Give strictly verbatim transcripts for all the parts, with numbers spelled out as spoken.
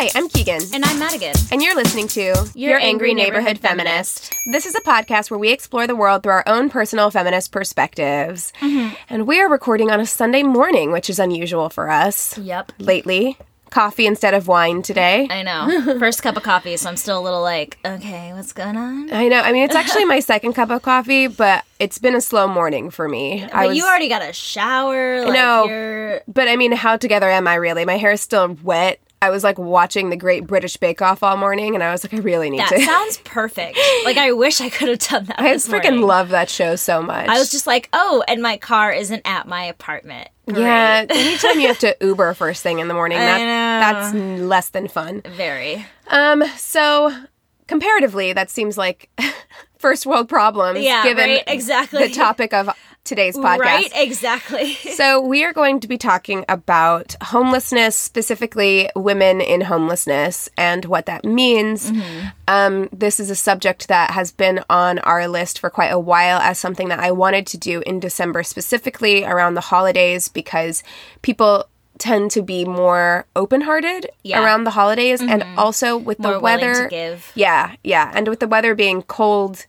Hi, I'm Keegan. And I'm Madigan. And you're listening to Your, Your Angry, Angry Neighborhood, Neighborhood Feminist. Feminist. This is a podcast where we explore the world through our own personal feminist perspectives. Mm-hmm. And we are recording on a Sunday morning, which is unusual for us. Yep. Lately. Coffee instead of wine today. I know. First cup of coffee, so I'm still a little like, okay, what's going on? I know. I mean, it's actually my second cup of coffee, but it's been a slow morning for me. But I was, you already got a shower. Like, I know. You're... But I mean, how together am I really? My hair is still wet. I was like watching the Great British Bake Off all morning, and I was like, I really need that to. That sounds perfect. Like, I wish I could have done that. I this freaking morning. love that show so much. I was just like, oh, and my car isn't at my apartment. Great. Yeah, anytime you have to Uber first thing in the morning, that, I know. that's less than fun. Very. Um. So, comparatively, that seems like first world problems. Yeah, given right, exactly. the topic of today's podcast. Right, exactly. So we are going to be talking about homelessness, specifically women in homelessness, and what that means. Mm-hmm. Um, this is a subject that has been on our list for quite a while as something that I wanted to do in December, specifically around the holidays, because people tend to be more open-hearted yeah. around the holidays, mm-hmm. and also with more the weather. Willing to give. Yeah, yeah, and with the weather being cold,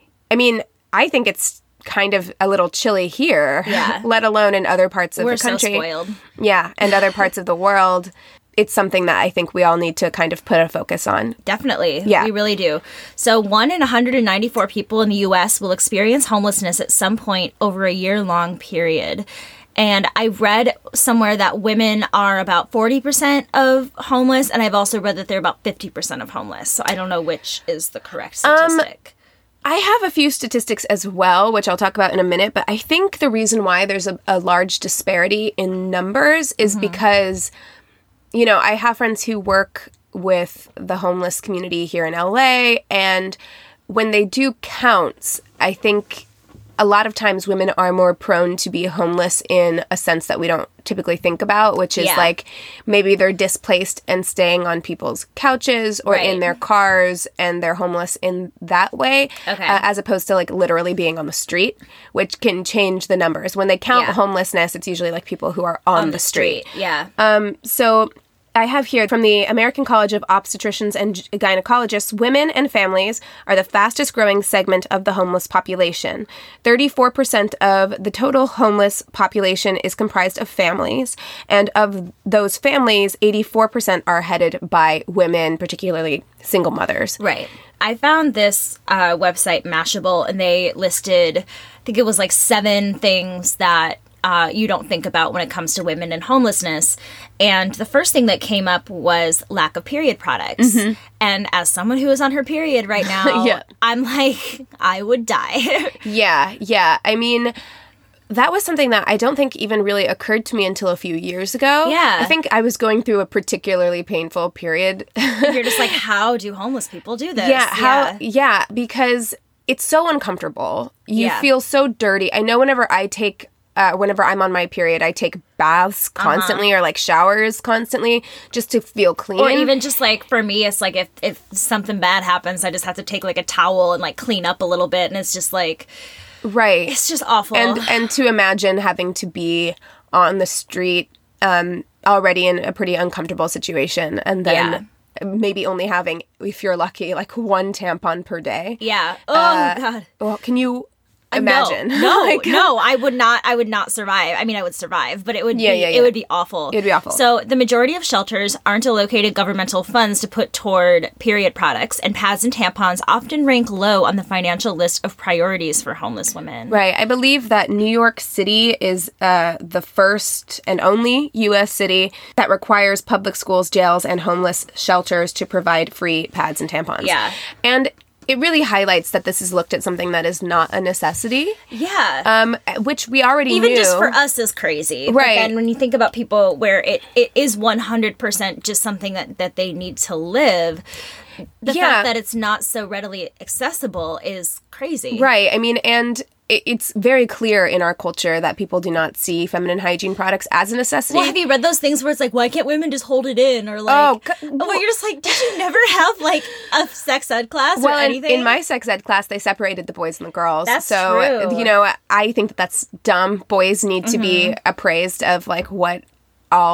I mean, I think it's kind of a little chilly here, yeah. let alone in other parts of We're the country. so spoiled. Yeah, and other parts of the world. It's something that I think we all need to kind of put a focus on. Definitely. Yeah. We really do. So one in one hundred ninety-four people in the U S will experience homelessness at some point over a year-long period. And I read somewhere that women are about forty percent of homeless, and I've also read that they're about fifty percent of homeless. So I don't know which is the correct statistic. Um, I have a few statistics as well, which I'll talk about in a minute, but I think the reason why there's a, a large disparity in numbers is mm-hmm. because, you know, I have friends who work with the homeless community here in L A, and when they do counts, I think a lot of times women are more prone to be homeless in a sense that we don't typically think about, which is yeah. like maybe they're displaced and staying on people's couches or right. in their cars, and they're homeless in that way, okay. uh, as opposed to like literally being on the street, which can change the numbers. When they count yeah. homelessness, it's usually like people who are on, on the, the street. street. Yeah. Um. So I have here from the American College of Obstetricians and Gynecologists, women and families are the fastest growing segment of the homeless population. thirty-four percent of the total homeless population is comprised of families, and of those families, eighty-four percent are headed by women, particularly single mothers. Right. I found this uh, website, Mashable, and they listed, I think it was like seven things that Uh, you don't think about when it comes to women and homelessness. And the first thing that came up was lack of period products. Mm-hmm. And as someone who is on her period right now, yeah. I'm like, I would die. yeah, yeah. I mean, that was something that I don't think even really occurred to me until a few years ago. Yeah. I think I was going through a particularly painful period. You're just like, how do homeless people do this? Yeah, how, yeah. yeah, because it's so uncomfortable. You yeah. feel so dirty. I know whenever I take Uh, whenever I'm on my period, I take baths constantly uh-huh. or like showers constantly just to feel clean. Or even just like for me, it's like if, if something bad happens, I just have to take like a towel and like clean up a little bit. And it's just like, right. It's just awful. And, and to imagine having to be on the street um, already in a pretty uncomfortable situation, and then yeah. maybe only having, if you're lucky, like one tampon per day. Yeah. Oh, uh, God. Well, can you imagine? No, no, like, no, I would not. I would not survive. I mean, I would survive, but it would yeah, be yeah, yeah. it would be awful. It'd be awful. So the majority of shelters aren't allocated governmental funds to put toward period products, and pads and tampons often rank low on the financial list of priorities for homeless women. Right. I believe that New York City is uh, the first and only U S city that requires public schools, jails, and homeless shelters to provide free pads and tampons. Yeah. And it really highlights that this is looked at something that is not a necessity. Yeah. Um, which we already Even knew. just for us is crazy. Right. But then when you think about people where it, it is one hundred percent just something that, that they need to live, the yeah. fact that it's not so readily accessible is crazy. Right. I mean, and it's very clear in our culture that people do not see feminine hygiene products as a necessity. Well, have you read those things where it's like, why can't women just hold it in? Or like, oh, oh, well, you're just like, did you never have like a sex ed class well, or anything? In, in my sex ed class, they separated the boys and the girls. That's so, true. you know, I think that that's dumb. Boys need to mm-hmm. be appraised of like what all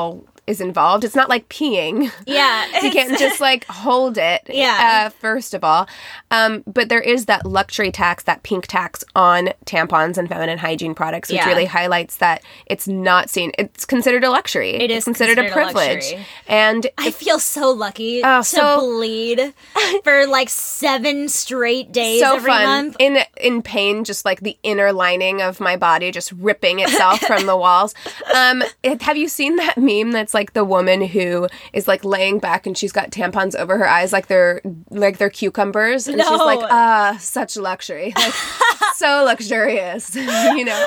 is involved. It's not like peeing. Yeah. You can't just like hold it. Yeah. Uh, first of all. Um, but there is that luxury tax, that pink tax on tampons and feminine hygiene products, which Yeah. really highlights that it's not seen. It's considered a luxury. It is it's considered, considered a privilege. a luxury. And I feel so lucky Oh, to so- bleed for like seven straight days so every fun. month. In in pain, just like the inner lining of my body just ripping itself from the walls. Um, it, have you seen that meme that's like the woman who is like laying back and she's got tampons over her eyes like they're like they're cucumbers, and she's No. like, ah, such luxury, like, so luxurious, you know?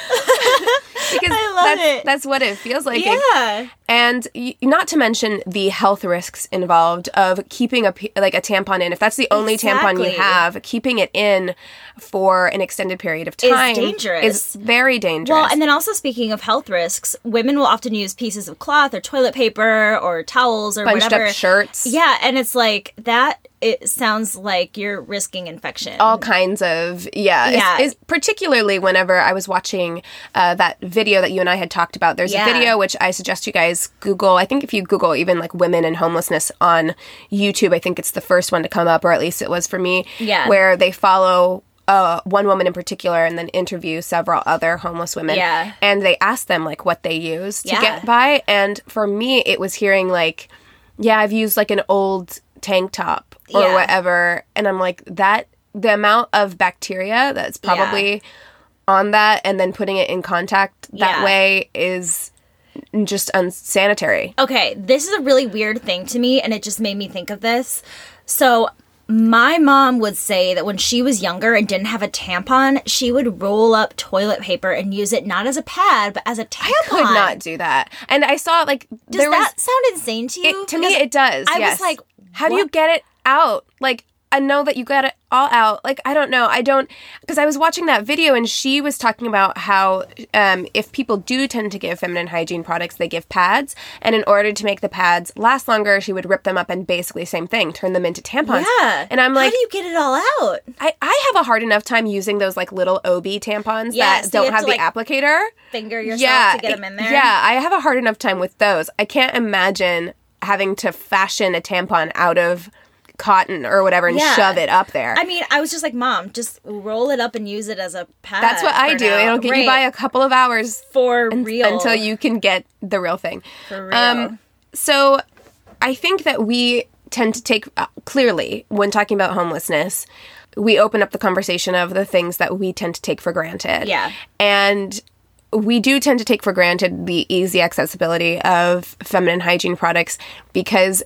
Because I love that's, it. that's what it feels like. Yeah. And y- not to mention the health risks involved of keeping a p- like a tampon in. If that's the only tampon Exactly. you have, keeping it in for an extended period of time dangerous. is very dangerous. Well, and then also speaking of health risks, women will often use pieces of cloth or toilet paper or towels or bunched whatever. up shirts, Yeah, and it's like that. It sounds like you're risking infection. all kinds of yeah. Yeah. It's, it's particularly whenever I was watching uh, that video that you and I had talked about. There's Yeah. a video which I suggest you guys Google. I think if you Google even like women and homelessness on YouTube, I think it's the first one to come up, or at least it was for me. Yeah. Where they follow uh, one woman in particular and then interview several other homeless women. Yeah. And they ask them like what they use to Yeah. get by. And for me, it was hearing like, yeah, I've used like an old tank top or Yeah. whatever. And I'm like, that, the amount of bacteria that's probably on that and then putting it in contact that Yeah. way is just unsanitary. Okay, this is a really weird thing to me, and it just made me think of this. So, my mom would say that when she was younger and didn't have a tampon, she would roll up toilet paper and use it not as a pad, but as a tampon. Could not do that. And I saw like, Does there was, that sound insane to you? it, to me Because it does. I yes. was like, how do you what? get it out? Like, I know that you got it all out. Like, I don't know. I don't, because I was watching that video and she was talking about how um, if people do tend to give feminine hygiene products, they give pads. And in order to make the pads last longer, she would rip them up and basically same thing, turn them into tampons. Yeah. And I'm like, how do you get it all out? I, I have a hard enough time using those like little O B tampons Yeah, that so you don't have have to, the like, applicator. Finger yourself Yeah, to get them in there? Yeah, I have a hard enough time with those. I can't imagine having to fashion a tampon out of cotton or whatever and Yeah. shove it up there. I mean, I was just like, Mom, just roll it up and use it as a pad. That's what I for do. now. It'll get Right. you by a couple of hours For un- real. until you can get the real thing. For real. Um, so I think that we tend to take, uh, clearly, when talking about homelessness, we open up the conversation of the things that we tend to take for granted. Yeah. And we do tend to take for granted the easy accessibility of feminine hygiene products because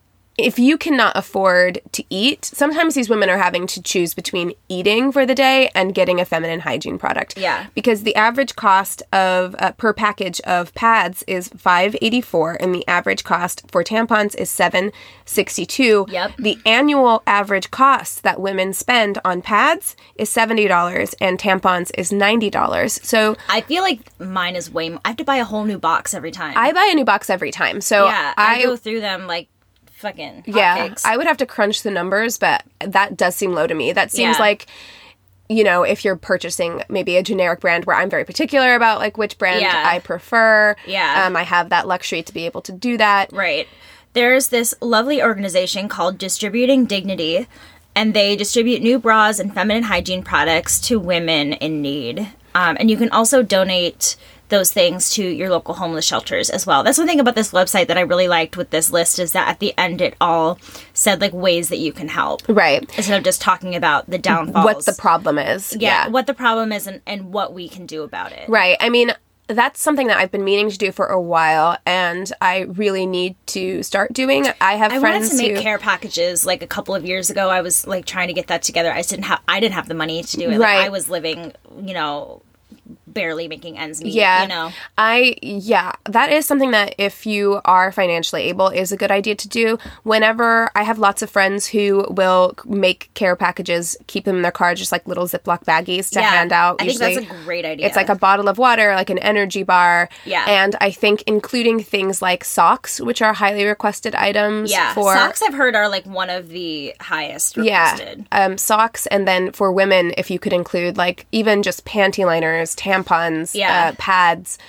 if you cannot afford to eat, sometimes these women are having to choose between eating for the day and getting a feminine hygiene product. Yeah. Because the average cost of uh, per package of pads is five dollars and eighty-four cents and the average cost for tampons is seven dollars and sixty-two cents. Yep. The annual average cost that women spend on pads is seventy dollars and tampons is ninety dollars. So I feel like mine is way more. I have to buy a whole new box every time. I buy a new box every time. So yeah, I, I go through them like fucking Yeah, hotcakes. I would have to crunch the numbers, but that does seem low to me. That seems Yeah. like, you know, if you're purchasing maybe a generic brand where I'm very particular about like which brand Yeah. I prefer. Yeah. Um, I have that luxury to be able to do that. Right. There's this lovely organization called Distributing Dignity, and they distribute new bras and feminine hygiene products to women in need. Um, and you can also donate those things to your local homeless shelters as well. That's one thing about this website that I really liked with this list is that at the end it all said like ways that you can help. Right. Instead of just talking about the downfalls. What the problem is. yeah, Yeah. what the problem is and, and what we can do about it. Right. I mean, that's something that I've been meaning to do for a while, and I really need to start doing. I have I friends wanted to make who, care packages like a couple of years ago. I was like trying to get that together. I just didn't have I didn't have the money to do it. Like, Right. I was living, you know, barely making ends meet. Yeah. You know. I, yeah, that is something that if you are financially able is a good idea to do. Whenever I have lots of friends who will make care packages, keep them in their car, just like little Ziploc baggies to Yeah, hand out. I think Usually that's a great idea. It's like a bottle of water, like an energy bar. Yeah. And I think including things like socks, which are highly requested items yeah. for Socks I've heard are like one of the highest requested. yeah, um, socks, and then for women, if you could include like even just panty liners, tampons, Yeah. uh, pads,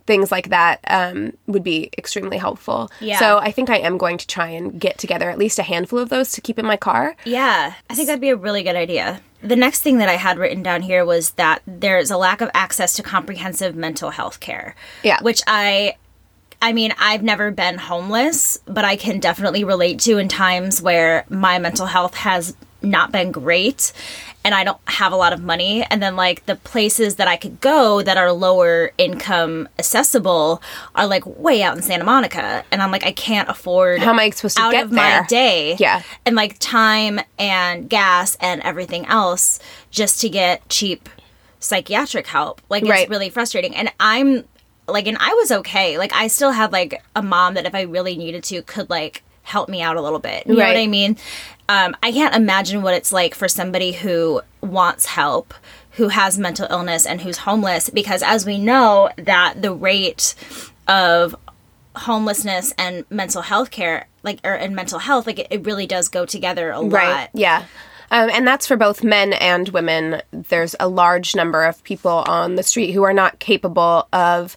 things like that um, would be extremely helpful. Yeah. So I think I am going to try and get together at least a handful of those to keep in my car. Yeah, I think that'd be a really good idea. The next thing that I had written down here was that there's a lack of access to comprehensive mental health care. Yeah. Which I... I mean, I've never been homeless, but I can definitely relate to in times where my mental health has not been great and I don't have a lot of money. And then, like, the places that I could go that are lower income accessible are, like, way out in Santa Monica. And I'm like, I can't afford How am I supposed to out get of there? my day. Yeah. And, like, time and gas and everything else just to get cheap psychiatric help. Like, it's Right. really frustrating. And I'm... Like, and I was okay. Like, I still had, like, a mom that if I really needed to could, like, help me out a little bit. You know Right. what I mean? Um, I can't imagine what it's like for somebody who wants help, who has mental illness, and who's homeless. Because as we know, that the rate of homelessness and mental health care, like, or and mental health, like, it, it really does go together a Right. lot. Yeah. Um, and that's for both men and women. There's a large number of people on the street who are not capable of...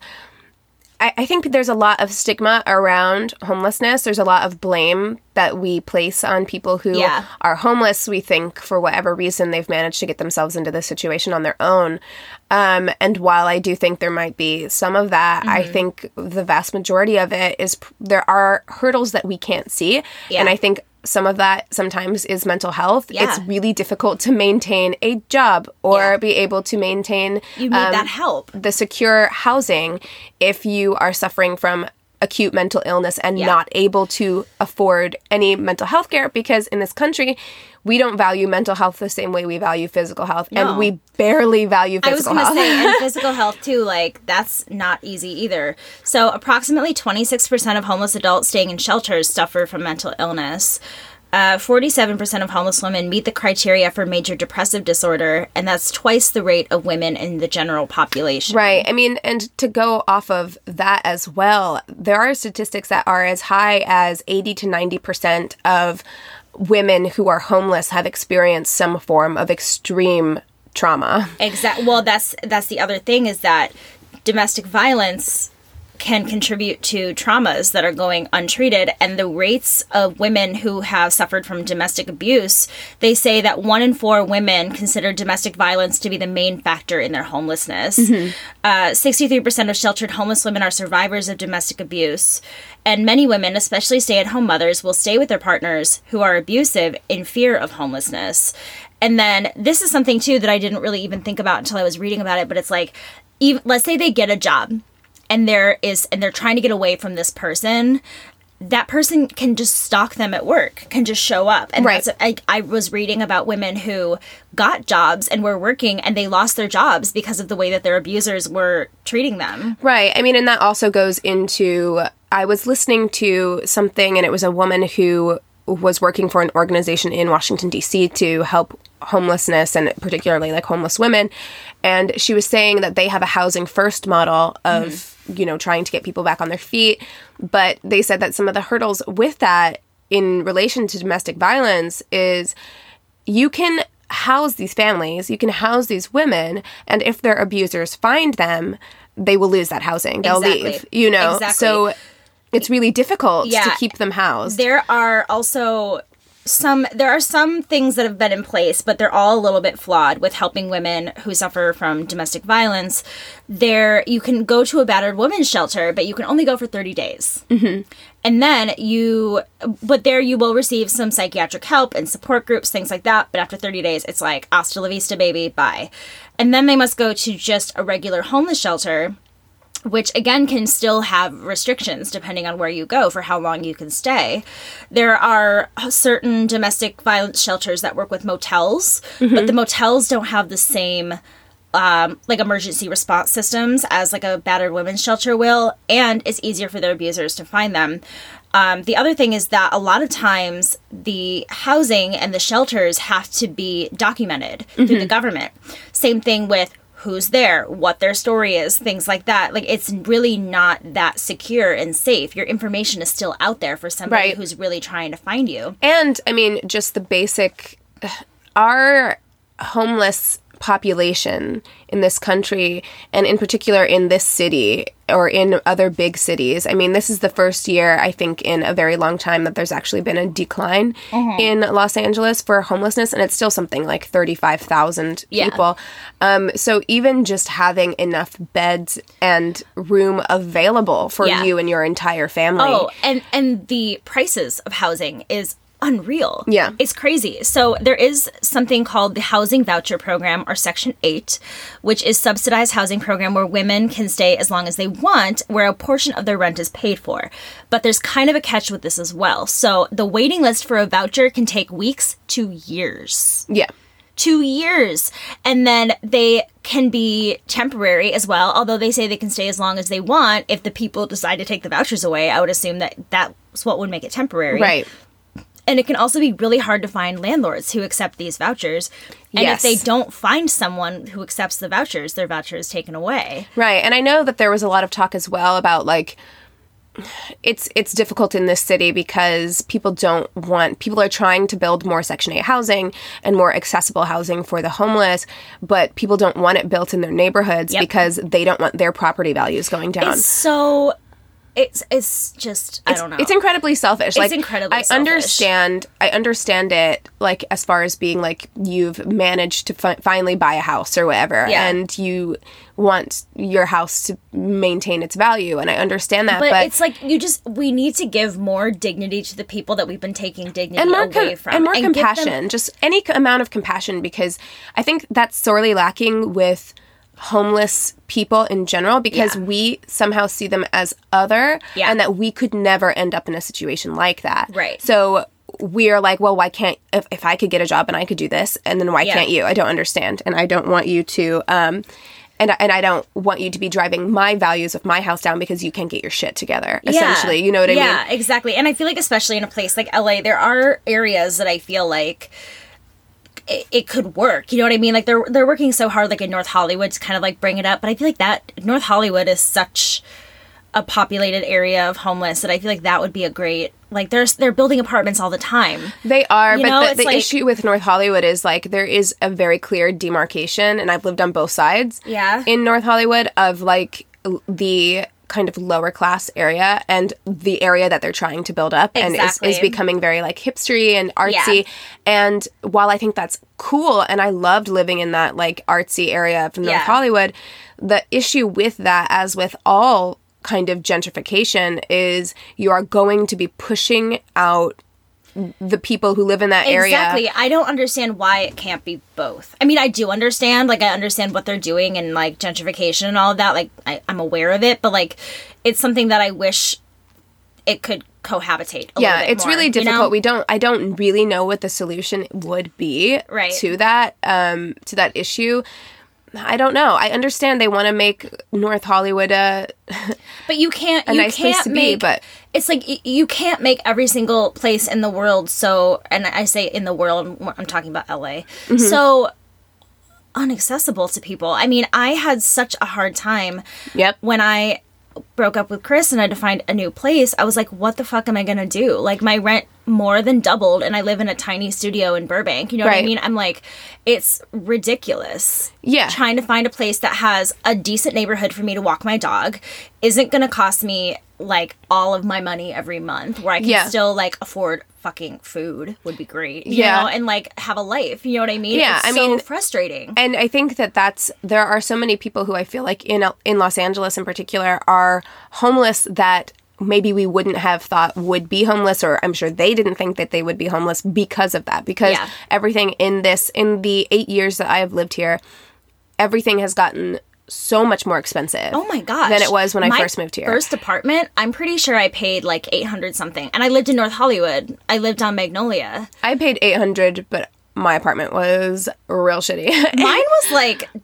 I, I think there's a lot of stigma around homelessness. There's a lot of blame that we place on people who Yeah. are homeless. We think for whatever reason they've managed to get themselves into this situation on their own. Um, and while I do think there might be some of that, I think the vast majority of it is p- there are hurdles that we can't see. Yeah. And I think some of that sometimes is mental health. Yeah. It's really difficult to maintain a job or Yeah. be able to maintain You need um, that help. the secure housing if you are suffering from acute mental illness and Yeah. not able to afford any mental health care, because in this country, we don't value mental health the same way we value physical health. No. And we barely value I was physical going to health. say, and physical health too, like, that's not easy either. So approximately twenty-six percent of homeless adults staying in shelters suffer from mental illness. Uh, forty-seven percent of homeless women meet the criteria for major depressive disorder, and that's twice the rate of women in the general population. Right. I mean, and to go off of that as well, there are statistics that are as high as eighty to ninety percent of women who are homeless have experienced some form of extreme trauma. Exactly. Well, that's that's the other thing, is that domestic violence can contribute to traumas that are going untreated, and the rates of women who have suffered from domestic abuse, they say that one in four women consider domestic violence to be the main factor in their homelessness. Mm-hmm. Uh, sixty-three percent of sheltered homeless women are survivors of domestic abuse, and many women, especially stay-at-home mothers, will stay with their partners who are abusive in fear of homelessness. And then this is something too that I didn't really even think about until I was reading about it, but it's like, even, let's say they get a job and there is and they're trying to get away from this person, that person can just stalk them at work, can just show up. And Right. that's, I, I was reading about women who got jobs and were working and they lost their jobs because of the way that their abusers were treating them. Right. I mean, and that also goes into, I was listening to something, and it was a woman who was working for an organization in Washington, D C to help homelessness and particularly like homeless women. And she was saying that they have a housing first model of, mm-hmm. you know, trying to get people back on their feet. But they said that some of the hurdles with that in relation to domestic violence is you can house these families, you can house these women, and if their abusers find them, they will lose that housing. They'll Exactly. leave, you know? Exactly. So it's really difficult Yeah. to keep them housed. There are also some there are some things that have been in place, but they're all a little bit flawed with helping women who suffer from domestic violence. There, you can go to a battered women's shelter, but you can only go for thirty days. Mm-hmm. And then you, but there you will receive some psychiatric help and support groups, things like that. But after thirty days, it's like, hasta la vista, baby, bye. And then they must go to just a regular homeless shelter, which again can still have restrictions depending on where you go for how long you can stay. There are certain domestic violence shelters that work with motels, mm-hmm. but the motels don't have the same um, like emergency response systems as like a battered women's shelter will, and it's easier for their abusers to find them. Um, the other thing is that a lot of times the housing and the shelters have to be documented mm-hmm. through the government. Same thing with who's there, what their story is, things like that. Like, it's really not that secure and safe. Your information is still out there for somebody Right. who's really trying to find you. And, I mean, just the basic, our homeless population in this country, and in particular in this city or in other big cities. I mean, this is the first year, I think, in a very long time that there's actually been a decline mm-hmm. in Los Angeles for homelessness, and it's still something like thirty-five thousand yeah. people. Um, so even just having enough beds and room available for yeah. you and your entire family. Oh, and, and the prices of housing is unreal. Yeah. It's crazy. So there is something called the Housing Voucher Program, or Section eight, which is subsidized housing program where women can stay as long as they want, where a portion of their rent is paid for. But there's kind of a catch with this as well. So the waiting list for a voucher can take weeks to years. Yeah. Two years. And then they can be temporary as well, although they say they can stay as long as they want. If the people decide to take the vouchers away, I would assume that that's what would make it temporary. Right. And it can also be really hard to find landlords who accept these vouchers. And yes. if they don't find someone who accepts the vouchers, their voucher is taken away. Right. And I know that there was a lot of talk as well about, like, it's it's difficult in this city because people don't want, people are trying to build more Section eight housing and more accessible housing for the homeless, but people don't want it built in their neighborhoods yep. because they don't want their property values going down. It's so... It's it's just, I it's, don't know. It's incredibly selfish. It's like, incredibly I selfish. understand, I understand it, like, as far as being, like, you've managed to fi- finally buy a house or whatever, yeah. and you want your house to maintain its value, and I understand that, but... But it's like, you just, we need to give more dignity to the people that we've been taking dignity and more away com- from. And more and compassion. them- Just any c- amount of compassion, because I think that's sorely lacking with homeless people in general, because yeah. we somehow see them as other yeah. and that we could never end up in a situation like that. Right. So we're like, well, why can't, if, if I could get a job and I could do this, and then why yeah. can't you? I don't understand. And I don't want you to, um, and, and I don't want you to be driving my values of my house down because you can't get your shit together, essentially. Yeah. You know what I yeah, mean? Yeah, exactly. And I feel like especially in a place like L A, there are areas that I feel like It, it could work. You know what I mean? Like, they're they're working so hard, like, in North Hollywood to kind of, like, bring it up. But I feel like that North Hollywood is such a populated area of homeless that I feel like that would be a great, like, there's they're building apartments all the time. They are, You but know, the, it's the like- issue with North Hollywood is, like, there is a very clear demarcation, and I've lived on both sides Yeah. in North Hollywood, of, like, l- the kind of lower class area and the area that they're trying to build up Exactly. and is, is becoming very, like, hipstery and artsy. Yeah. And while I think that's cool, and I loved living in that, like, artsy area of North Yeah. Hollywood, the issue with that, as with all kind of gentrification, is you are going to be pushing out the people who live in that area. Exactly. I don't understand why it can't be both. I mean, I do understand, like, I understand what they're doing and, like, gentrification and all of that. Like, I, I'm aware of it, but, like, it's something that I wish it could cohabitate a yeah, little bit it's more, really you difficult. know? We don't, I don't really know what the solution would be Right. to that, um, to that issue. I don't know. I understand they want to make North Hollywood a But you can't. a You nice can't place to make, be, but it's like y- you can't make every single place in the world so. And I say in the world, I'm talking about L A. Mm-hmm. So inaccessible to people. I mean, I had such a hard time. Yep. When I broke up with Chris and I had to find a new place, I was like, what the fuck am I gonna do? Like, my rent more than doubled and I live in a tiny studio in Burbank. You know what I Right. mean? I'm like, it's ridiculous. Yeah. Trying to find a place that has a decent neighborhood for me to walk my dog isn't gonna cost me, like, all of my money every month, where I can Yeah. still, like, afford fucking food would be great. You Yeah. know? And, like, have a life. You know what I mean? Yeah, It's I so mean- frustrating. And I think that that's, there are so many people who I feel like in in Los Angeles in particular are homeless that maybe we wouldn't have thought would be homeless, or I'm sure they didn't think that they would be homeless because of that. Because Yeah. everything in this, in the eight years that I have lived here, everything has gotten so much more expensive. Oh my gosh. Than it was when I My first moved here. First apartment, I'm pretty sure I paid like eight hundred something. And I lived in North Hollywood. I lived on Magnolia. I paid eight hundred, but my apartment was real shitty. Mine was like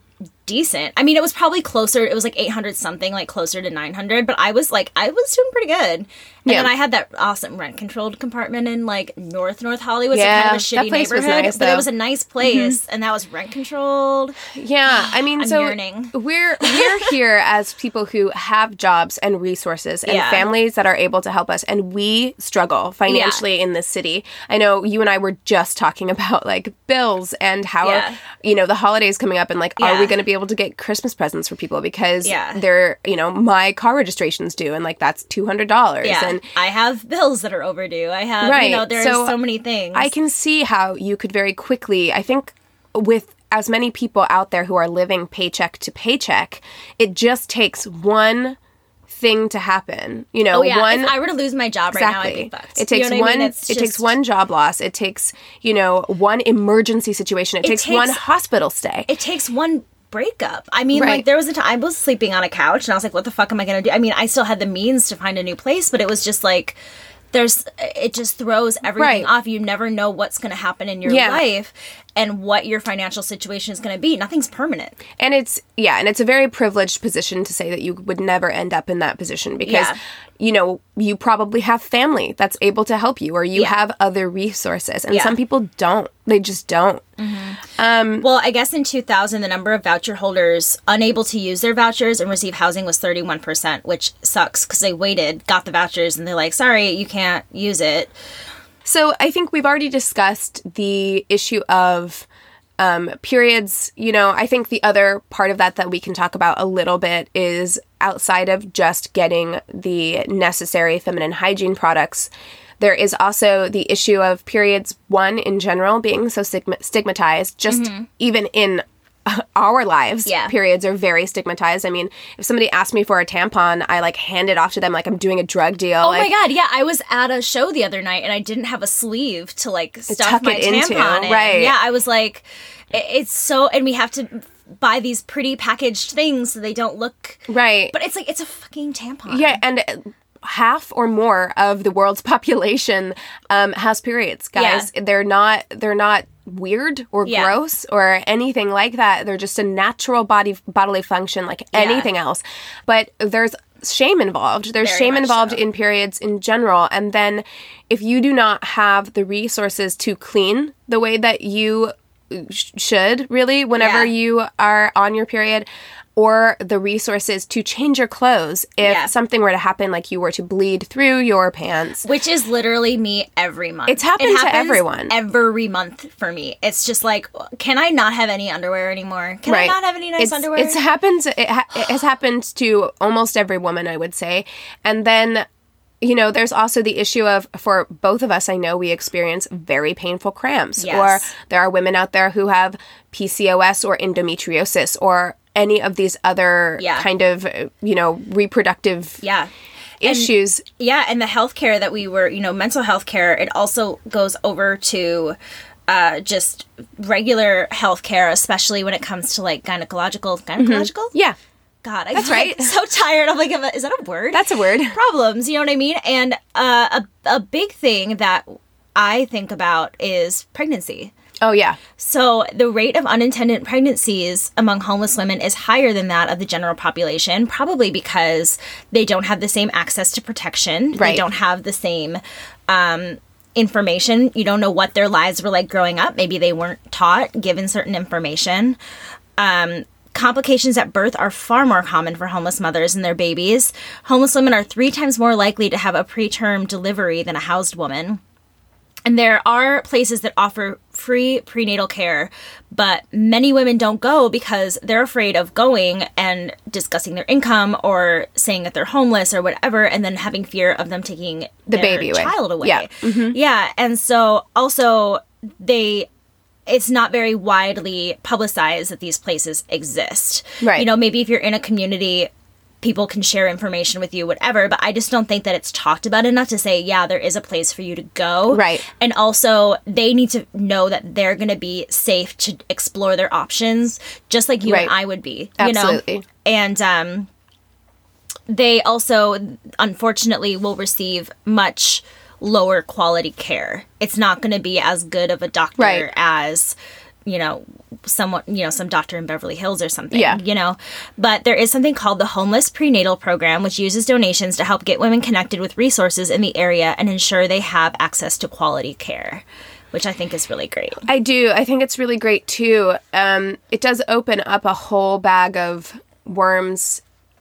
decent. I mean, it was probably closer. It was like eight hundred something, like closer to nine hundred. But I was like, I was doing pretty good. And Yeah. then I had that awesome rent controlled compartment in like North North Hollywood, Yeah, so kind of a that shitty place was neighborhood. nice, but though. it was a nice place, and that was rent controlled. Yeah, I mean, I'm so yearning. we're we're here as people who have jobs and resources and Yeah. families that are able to help us, and we struggle financially in this city. I know you and I were just talking about like bills and how Yeah. you know the holidays coming up, and like, are Yeah. we going to be able to get Christmas presents for people because Yeah. they're you know my car registration's due, and like that's two hundred dollars, Yeah, and I have bills that are overdue. I have, Right, you know, there's so so, many things. I can see how you could very quickly, I think, with as many people out there who are living paycheck to paycheck, it just takes one thing to happen. You know, Oh yeah, one if I were to lose my job right now, I'd exactly. be fucked. It takes You know what I one. mean? It's It takes just- one job loss. It takes you know one emergency situation. It, It takes, takes- one hospital stay. It takes one breakup. I mean, Right. like there was a time I was sleeping on a couch, and I was like, "What the fuck am I gonna do?" I mean, I still had the means to find a new place, but it was just like. There's, it just throws everything Right. off. You never know what's going to happen in your Yeah. life and what your financial situation is going to be. Nothing's permanent. And it's, yeah, and it's a very privileged position to say that you would never end up in that position because, Yeah. you know, you probably have family that's able to help you or you Yeah. have other resources. And Yeah. some people don't. They just don't. Well, I guess in two thousand, the number of voucher holders unable to use their vouchers and receive housing was thirty-one percent, which sucks because they waited, got the vouchers, and they're like, sorry, you can't use it. So I think we've already discussed the issue of um, periods. You know, I think the other part of that that we can talk about a little bit is outside of just getting the necessary feminine hygiene products. There is also the issue of periods, one, in general, being so stigma- stigmatized, just even in our lives, Yeah. periods are very stigmatized. I mean, if somebody asked me for a tampon, I like hand it off to them like I'm doing a drug deal. Oh like, my god, yeah, I was at a show the other night and I didn't have a sleeve to like stuff tuck my it into, tampon in. right. Yeah, I was like, it- it's so, and we have to buy these pretty packaged things so they don't look, Right. but it's like, it's a fucking tampon. Yeah, and half or more of the world's population um, has periods, guys. Yeah. They're not they're not weird or Yeah. gross or anything like that. They're just a natural body bodily function like anything else. But there's shame involved. There's Very shame much involved so. in periods in general. And then if you do not have the resources to clean the way that you sh- should, really, whenever Yeah. you are on your period, or the resources to change your clothes if Yeah. something were to happen, like you were to bleed through your pants. Which is literally me every month. It's happened It to happens everyone. Every month for me. It's just like, can I not have any underwear anymore? Can I not have any nice it's, underwear? It's happened. It, ha- it has happened to almost every woman, I would say. And then, you know, there's also the issue of, for both of us, I know we experience very painful cramps. Yes. Or there are women out there who have P C O S or endometriosis or any of these other Yeah. kind of, you know, reproductive yeah. issues. Yeah, and the healthcare that we were, you know, mental health care, it also goes over to uh, just regular healthcare, especially when it comes to like gynecological, gynecological? Yeah. God, I'm That's like, right. so tired. I'm like, am I- is that a word? That's a word. Problems, you know what I mean? And uh, a, a big thing that I think about is pregnancy. Oh, yeah. So the rate of unintended pregnancies among homeless women is higher than that of the general population, probably because they don't have the same access to protection. They Right. don't have the same um, information. You don't know what their lives were like growing up. Maybe they weren't taught, given certain information. Um, complications at birth are far more common for homeless mothers and their babies. Homeless women are three times more likely to have a preterm delivery than a housed woman. And there are places that offer free prenatal care, but many women don't go because they're afraid of going and discussing their income or saying that they're homeless or whatever, and then having fear of them taking The their baby away. child away. Yeah. Mm-hmm. Yeah. And so also they it's not very widely publicized that these places exist. Right. You know, maybe if you're in a community, people can share information with you, whatever, but I just don't think that it's talked about enough to say, yeah, there is a place for you to go. Right. And also, they need to know that they're going to be safe to explore their options, just like you Right. and I would be. Absolutely. You know? And um, they also, unfortunately, will receive much lower quality care. It's not going to be as good of a doctor Right. as you know, someone, you know, some doctor in Beverly Hills or something, Yeah. you know. But there is something called the Homeless Prenatal Program, which uses donations to help get women connected with resources in the area and ensure they have access to quality care, which I think is really great. I do. I think it's really great, too. Um, it does open up a whole bag of worms.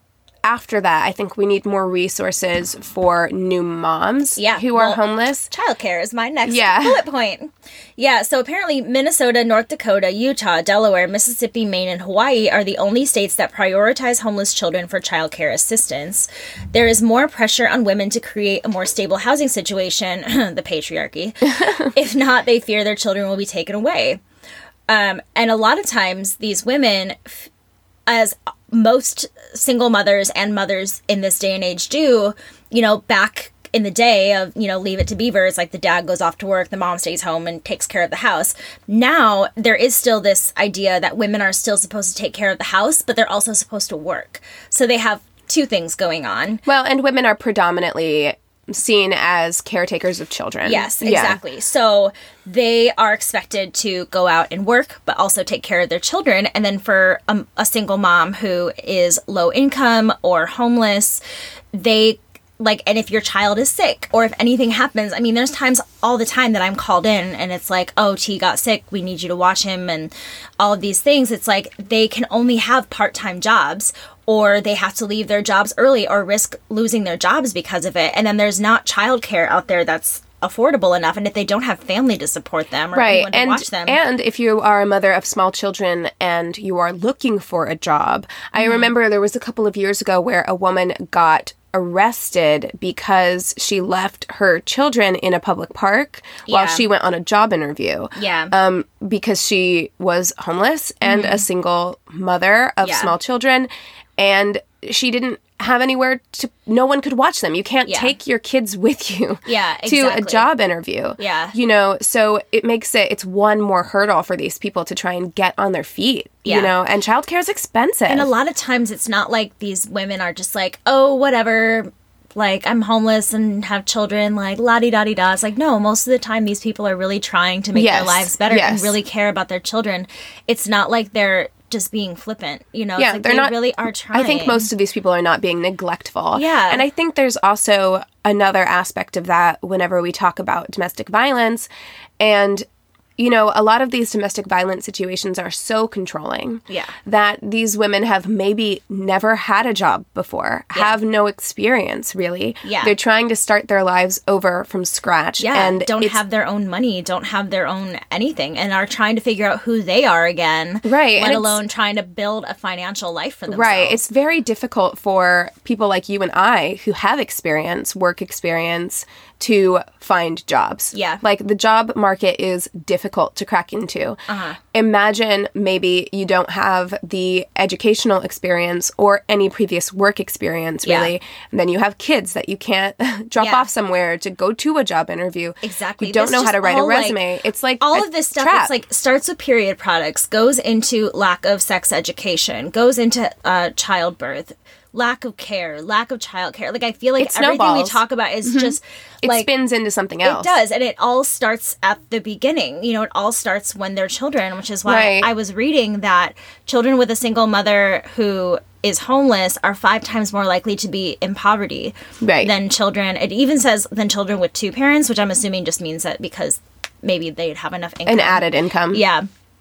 After that, I think we need more resources for new moms Yeah, who are well, homeless. Childcare is my next Yeah. bullet point. Yeah, so apparently Minnesota, North Dakota, Utah, Delaware, Mississippi, Maine, and Hawaii are the only states that prioritize homeless children for childcare assistance. There is more pressure on women to create a more stable housing situation, the patriarchy. If not, they fear their children will be taken away. Um, and a lot of times, these women, f- as most single mothers and mothers in this day and age do, you know, back in the day of, you know, Leave It to Beaver, it's like the dad goes off to work, the mom stays home and takes care of the house. Now, there is still this idea that women are still supposed to take care of the house, but they're also supposed to work. So they have two things going on. Well, and women are predominantly seen as caretakers of children. Yes, Yeah. exactly. So they are expected to go out and work, but also take care of their children. And then for a, a single mom who is low income or homeless, they like, and if your child is sick or if anything happens, I mean, there's times all the time that I'm called in and it's like, oh, T got sick, we need you to watch him and all of these things. It's like they can only have part-time jobs, or they have to leave their jobs early or risk losing their jobs because of it. And then there's not childcare out there that's affordable enough. And if they don't have family to support them or Right. anyone to And, watch them. and if you are a mother of small children and you are looking for a job, I remember there was a couple of years ago where a woman got arrested because she left her children in a public park while Yeah. she went on a job interview. Yeah. Um, because she was homeless and a single mother of Yeah. small children, and she didn't have anywhere to, no one could watch them. You can't Yeah. take your kids with you Yeah, to a exactly. job interview. Yeah. You know, so it makes it, it's one more hurdle for these people to try and get on their feet, Yeah. you know, and childcare is expensive. And a lot of times it's not like these women are just like, oh, whatever, like I'm homeless and have children, like la-di-da-di-da. It's like, no, most of the time these people are really trying to make Yes, their lives better yes. and really care about their children. It's not like they're just being flippant, you know? Yeah, it's like they're they not- really are trying. I think most of these people are not being neglectful. Yeah. And I think there's also another aspect of that whenever we talk about domestic violence. And, you know, a lot of these domestic violence situations are so controlling Yeah. that these women have maybe never had a job before, Yeah. have no experience, really. Yeah. They're trying to start their lives over from scratch. Yeah, and don't it's- have their own money, don't have their own anything, and are trying to figure out who they are again. Right, and Let it's- alone trying to build a financial life for themselves. Right. It's very difficult for people like you and I who have experience, work experience, to find jobs. Yeah. Like the job market is difficult to crack into. Uh-huh. Imagine maybe you don't have the educational experience or any previous work experience, Yeah. really. And then you have kids that you can't drop Yeah. off somewhere to go to a job interview. Exactly. You don't This know how just to write a all, like- resume. It's like all a of this stuff, trap. it's like starts with period products, goes into lack of sex education, goes into uh, childbirth, lack of care, lack of childcare. Like I feel like It everything we snowballs. talk about is just it like spins into something else. it does, and it all starts at the beginning. You know, it all starts when they're children, which is why Right. I was reading that children with a single mother who is homeless are five times more likely to be in poverty Right. than children. It even says than children with two parents, which I'm assuming just means that because maybe they'd have enough income. An added income. Yeah.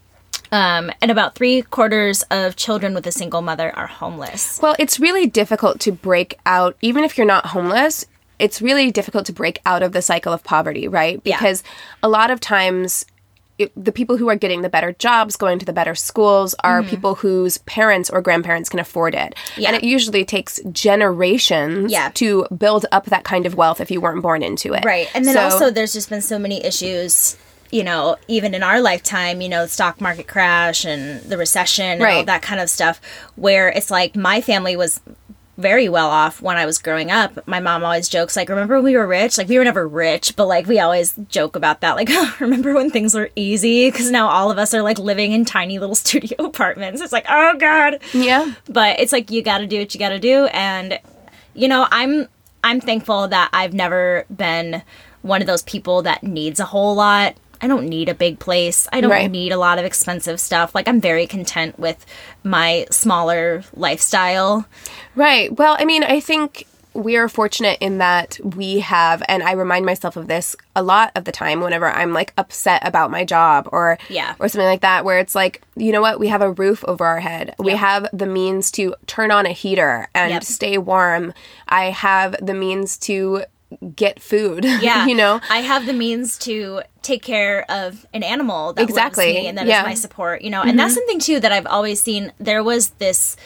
Um, and about three quarters of children with a single mother are homeless. Well, it's really difficult to break out, even if you're not homeless, it's really difficult to break out of the cycle of poverty, right? Yeah. Because a lot of times, it, the people who are getting the better jobs, going to the better schools, are people whose parents or grandparents can afford it. Yeah. And it usually takes generations Yeah. to build up that kind of wealth if you weren't born into it. Right. And then So- also there's just been so many issues, you know, even in our lifetime, you know, the stock market crash and the recession and all Right. that kind of stuff, where it's like my family was very well off when I was growing up. My mom always jokes, like, remember when we were rich? Like, we were never rich, but like, we always joke about that. Like, remember when things were easy? Because now all of us are like living in tiny little studio apartments. It's like, oh God. Yeah. But it's like, you got to do what you got to do. And, you know, I'm, I'm thankful that I've never been one of those people that needs a whole lot I don't need a big place. I don't Right. need a lot of expensive stuff. Like, I'm very content with my smaller lifestyle. Right. Well, I mean, I think we are fortunate in that we have, and I remind myself of this a lot of the time whenever I'm like upset about my job or Yeah. or something like that, where it's like, you know what, we have a roof over our head. We Yep. have the means to turn on a heater and Yep. stay warm. I have the means to get food. Yeah. you know? I have the means to take care of an animal that Exactly. loves me and that is Yeah. my support, you know. And that's something too that I've always seen. There was this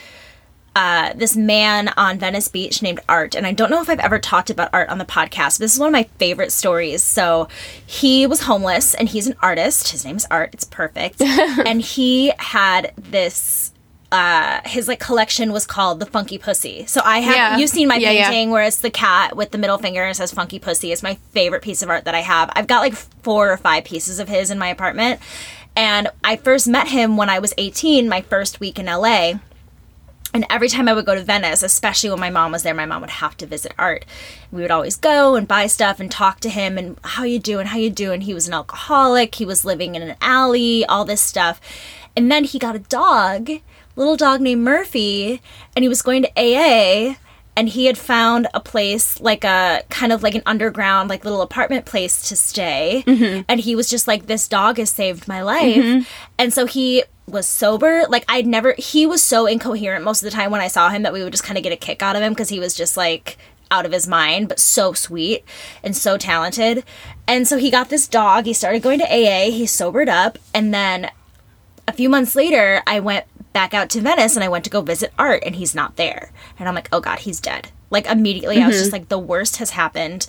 uh, this man on Venice Beach named Art, and I don't know if I've ever talked about Art on the podcast, but this is one of my favorite stories. So he was homeless and he's an artist. His name is Art. It's perfect. And he had this uh his like collection was called the Funky Pussy. So I have Yeah. you've seen my Yeah, yeah. painting where it's the cat with the middle finger and it says Funky Pussy. It's my favorite piece of art that I have. I've got like four or five pieces of his in my apartment. And I first met him when I was eighteen, my first week in L A. And every time I would go to Venice, especially when my mom was there, my mom would have to visit Art. We would always go and buy stuff and talk to him and how you doing, how you doing. He was an alcoholic. He was living in an alley, all this stuff. And then he got a dog, little dog named Murphy, and he was going to A A, and he had found a place, like a kind of like an underground, like little apartment place to stay. Mm-hmm. And he was just like, this dog has saved my life. Mm-hmm. And so he was sober. Like, I'd never, he was so incoherent most of the time when I saw him that we would just kind of get a kick out of him because he was just like out of his mind, but so sweet and so talented. And so he got this dog. He started going to A A. He sobered up. And then a few months later, I went back out to Venice and I went to go visit Art, and he's not there. And I'm like, oh God, he's dead. Like, immediately, mm-hmm. I was just like, the worst has happened.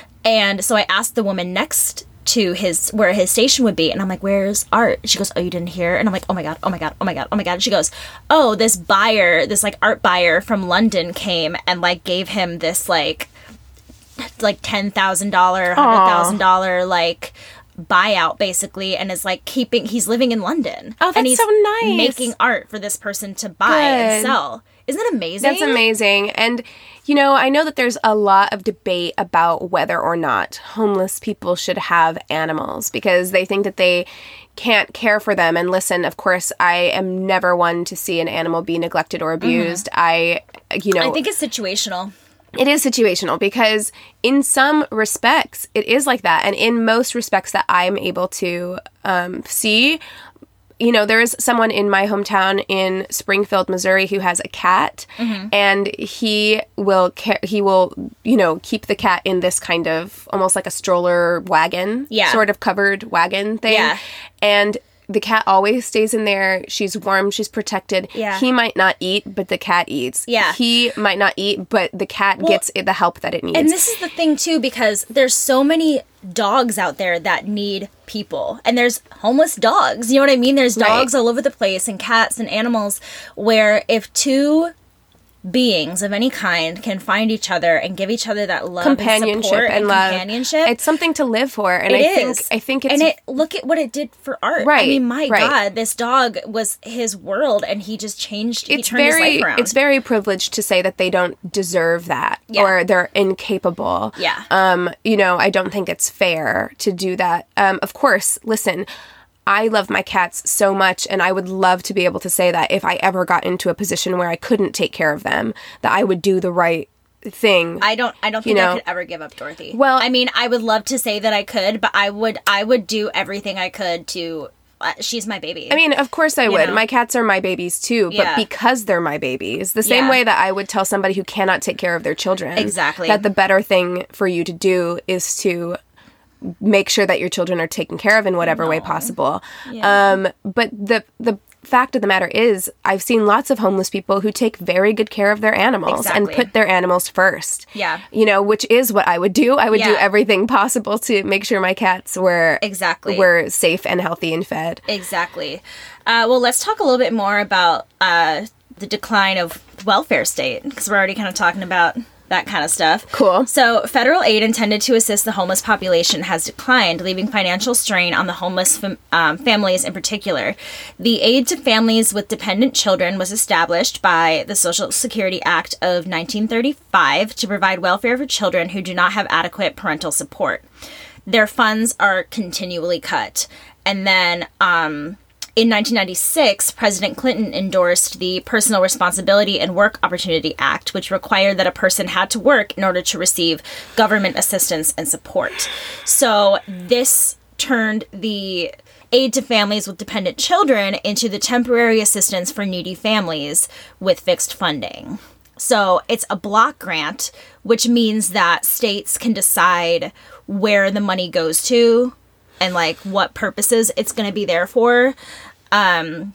And so I asked the woman next to his, where his station would be, and I'm like, where's Art? She goes, oh, you didn't hear? And I'm like, oh my God, oh my God, oh my God, oh my God. And she goes, oh, this buyer, this like art buyer from London came and like gave him this like, like ten thousand dollars, one hundred thousand dollars like buyout basically, and is like keeping, he's living in London. Oh, that's and he's so nice. making art for this person to buy Good. and sell. Isn't that amazing? That's amazing. And, you know, I know that there's a lot of debate about whether or not homeless people should have animals because they think that they can't care for them. And listen, of course, I am never one to see an animal be neglected or abused. Mm-hmm. I, you know... I think it's situational. It is situational because in some respects, it is like that. And in most respects that I'm able to um, see... You know, there is someone in my hometown in Springfield, Missouri, who has a cat, mm-hmm. and he will ca- he will you know keep the cat in this kind of almost like a stroller wagon, yeah. sort of covered wagon thing, yeah. and the cat always stays in there. She's warm. She's protected. Yeah. He might not eat, but the cat eats. Yeah. He might not eat, but the cat well, gets the help that it needs. And this is the thing, too, because there's so many dogs out there that need people. And there's homeless dogs. You know what I mean? There's dogs right. all over the place and cats and animals where if two beings of any kind can find each other and give each other that love companionship and support and, and love. companionship. It's something to live for, and it I is. think I think it's and it look at what it did for Art. Right, I mean, my right. God, this dog was his world, and he just changed. It's he turned very his life around. It's very privileged to say that they don't deserve that yeah. or they're incapable. Yeah. Um. You know, I don't think it's fair to do that. Um. Of course, listen. I love my cats so much, and I would love to be able to say that if I ever got into a position where I couldn't take care of them, that I would do the right thing. I don't I don't think you know? I could ever give up Dorothy. Well, I mean, I would love to say that I could, but I would I would do everything I could to uh, she's my baby. I mean, of course I would. know? My cats are my babies too, but Yeah. because they're my babies, the same Yeah. way that I would tell somebody who cannot take care of their children Exactly. that the better thing for you to do is to make sure that your children are taken care of in whatever way possible. Yeah. Um, but the the fact of the matter is, I've seen lots of homeless people who take very good care of their animals and Exactly. put their animals first. Yeah. You know, which is what I would do. I would do Yeah. everything possible to make sure my cats were Exactly. were safe and healthy and fed. Exactly. Uh, well, let's talk a little bit more about uh, the decline of welfare state, because we're already kind of talking about that kind of stuff. Cool. So federal aid intended to assist the homeless population has declined, leaving financial strain on the homeless fam- um, families in particular. The aid to families with dependent children was established by the Social Security Act of nineteen thirty-five to provide welfare for children who do not have adequate parental support. their funds are continually cut. And then um, in nineteen ninety-six, President Clinton endorsed the Personal Responsibility and Work Opportunity Act, which required that a person had to work in order to receive government assistance and support. So this turned the aid to families with dependent children into the temporary assistance for needy families with fixed funding. So it's a block grant, which means that states can decide where the money goes to and like what purposes it's going to be there for. Um,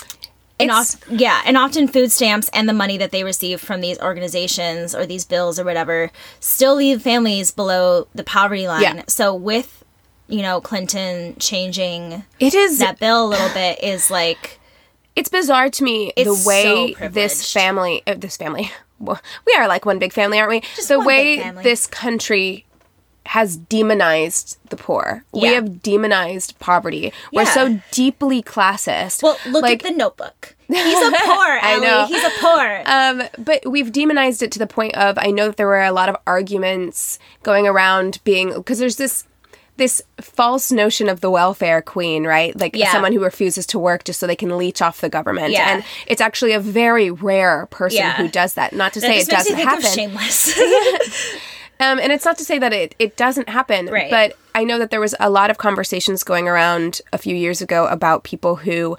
and of, yeah, and often food stamps and the money that they receive from these organizations or these bills or whatever still leave families below the poverty line. Yeah. So with, you know, Clinton changing it is that bill a little bit is like... It's bizarre to me it's the way so this family, uh, this family, well, we are like one big family, aren't we? Just the one way big family. This country has demonized the poor. Yeah. We have demonized poverty. We're Yeah. so deeply classist. Well, look like, at The Notebook. He's a poor, I Ellie. know. He's a poor. Um, but we've demonized it to the point of, I know that there were a lot of arguments going around being, because there's this this false notion of the welfare queen, right? Like Yeah. someone who refuses to work just so they can leech off the government. Yeah. And it's actually a very rare person Yeah. who does that. Not to That say just it makes doesn't me think of happen. Shameless. Um, and it's not to say that it, it doesn't happen, Right. but I know that there was a lot of conversations going around a few years ago about people who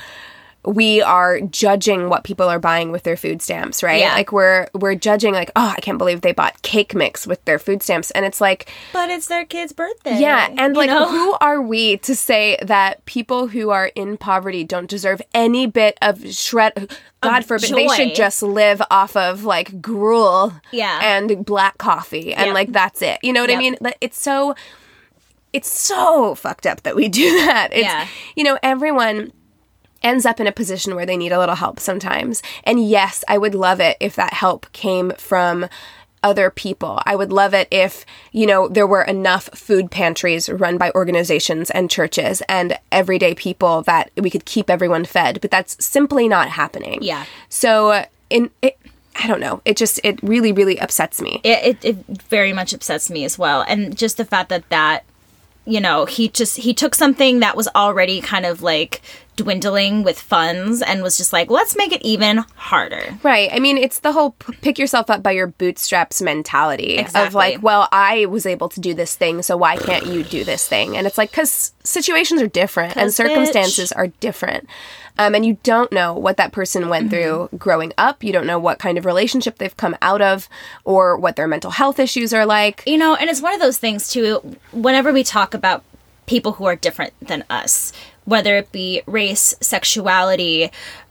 we are judging what people are buying with their food stamps, right? Yeah. Like we're we're judging like, oh, I can't believe they bought cake mix with their food stamps. And it's like, But it's their kid's birthday. yeah, and you like know? who are we to say that people who are in poverty don't deserve any bit of shred God forbid they joy. should just live off of like gruel Yeah. and black coffee and Yep. like that's it. You know what I Yep. mean? Like, it's so it's so fucked up that we do that. It's Yeah. you know, everyone ends up in a position where they need a little help sometimes. And yes, I would love it if that help came from other people. I would love it if, you know, there were enough food pantries run by organizations and churches and everyday people that we could keep everyone fed. But that's simply not happening. Yeah. So, uh, in it, I don't know. It just, it really, really upsets me. It, it, it very much upsets me as well. And just the fact that that, you know, he just, he took something that was already kind of like dwindling with funds and was just like, let's make it even harder. Right. I mean, it's the whole p- pick yourself up by your bootstraps mentality of Exactly. like, well, I was able to do this thing, so why can't you do this thing? And it's like, because situations are different and 'Cause, circumstances bitch. are different. Um, and you don't know what that person went Mm-hmm. through growing up. You don't know what kind of relationship they've come out of or what their mental health issues are like. You know, and it's one of those things too, whenever we talk about people who are different than us, whether it be race, sexuality,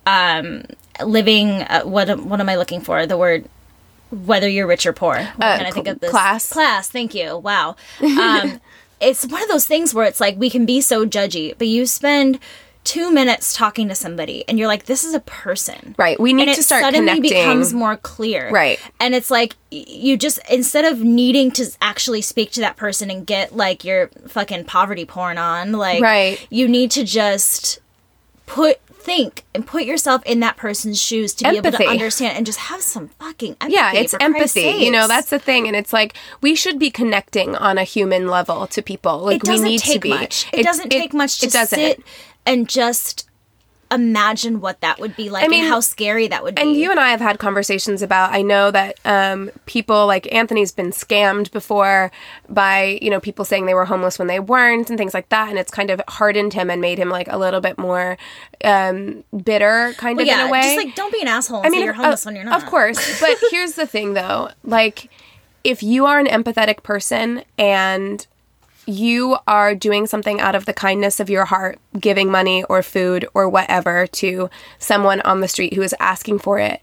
um, living, uh, what what am I looking for? The word, whether you're rich or poor. What Uh, can I think cl- of this? class. Class, thank you. Wow. Um, it's one of those things where it's like, we can be so judgy, but you spend two minutes talking to somebody and you're like, this is a person. Right. We need And to it start suddenly connecting. becomes more clear. Right. And it's like, y- you just, instead of needing to actually speak to that person and get like your fucking poverty porn on, like, Right. you need to just put, think and put yourself in that person's shoes to be able Empathy. to understand and just have some fucking empathy. Yeah, it's for Christ's empathy. You know, sakes. that's the thing. And it's like, we should be connecting on a human level to people. Like, It doesn't we need take to be. much. It, doesn't take much to it doesn't. sit and just imagine what that would be like I mean, and how scary that would be. And you and I have had conversations about, I know that um, people, like Anthony's been scammed before by, you know, people saying they were homeless when they weren't and things like that. And it's kind of hardened him and made him like a little bit more um, bitter kind Well, of yeah, in a way. just like, don't be an asshole and say you're homeless uh, when you're not. Of course. But here's the thing though, like if you are an empathetic person and you are doing something out of the kindness of your heart, giving money or food or whatever to someone on the street who is asking for it,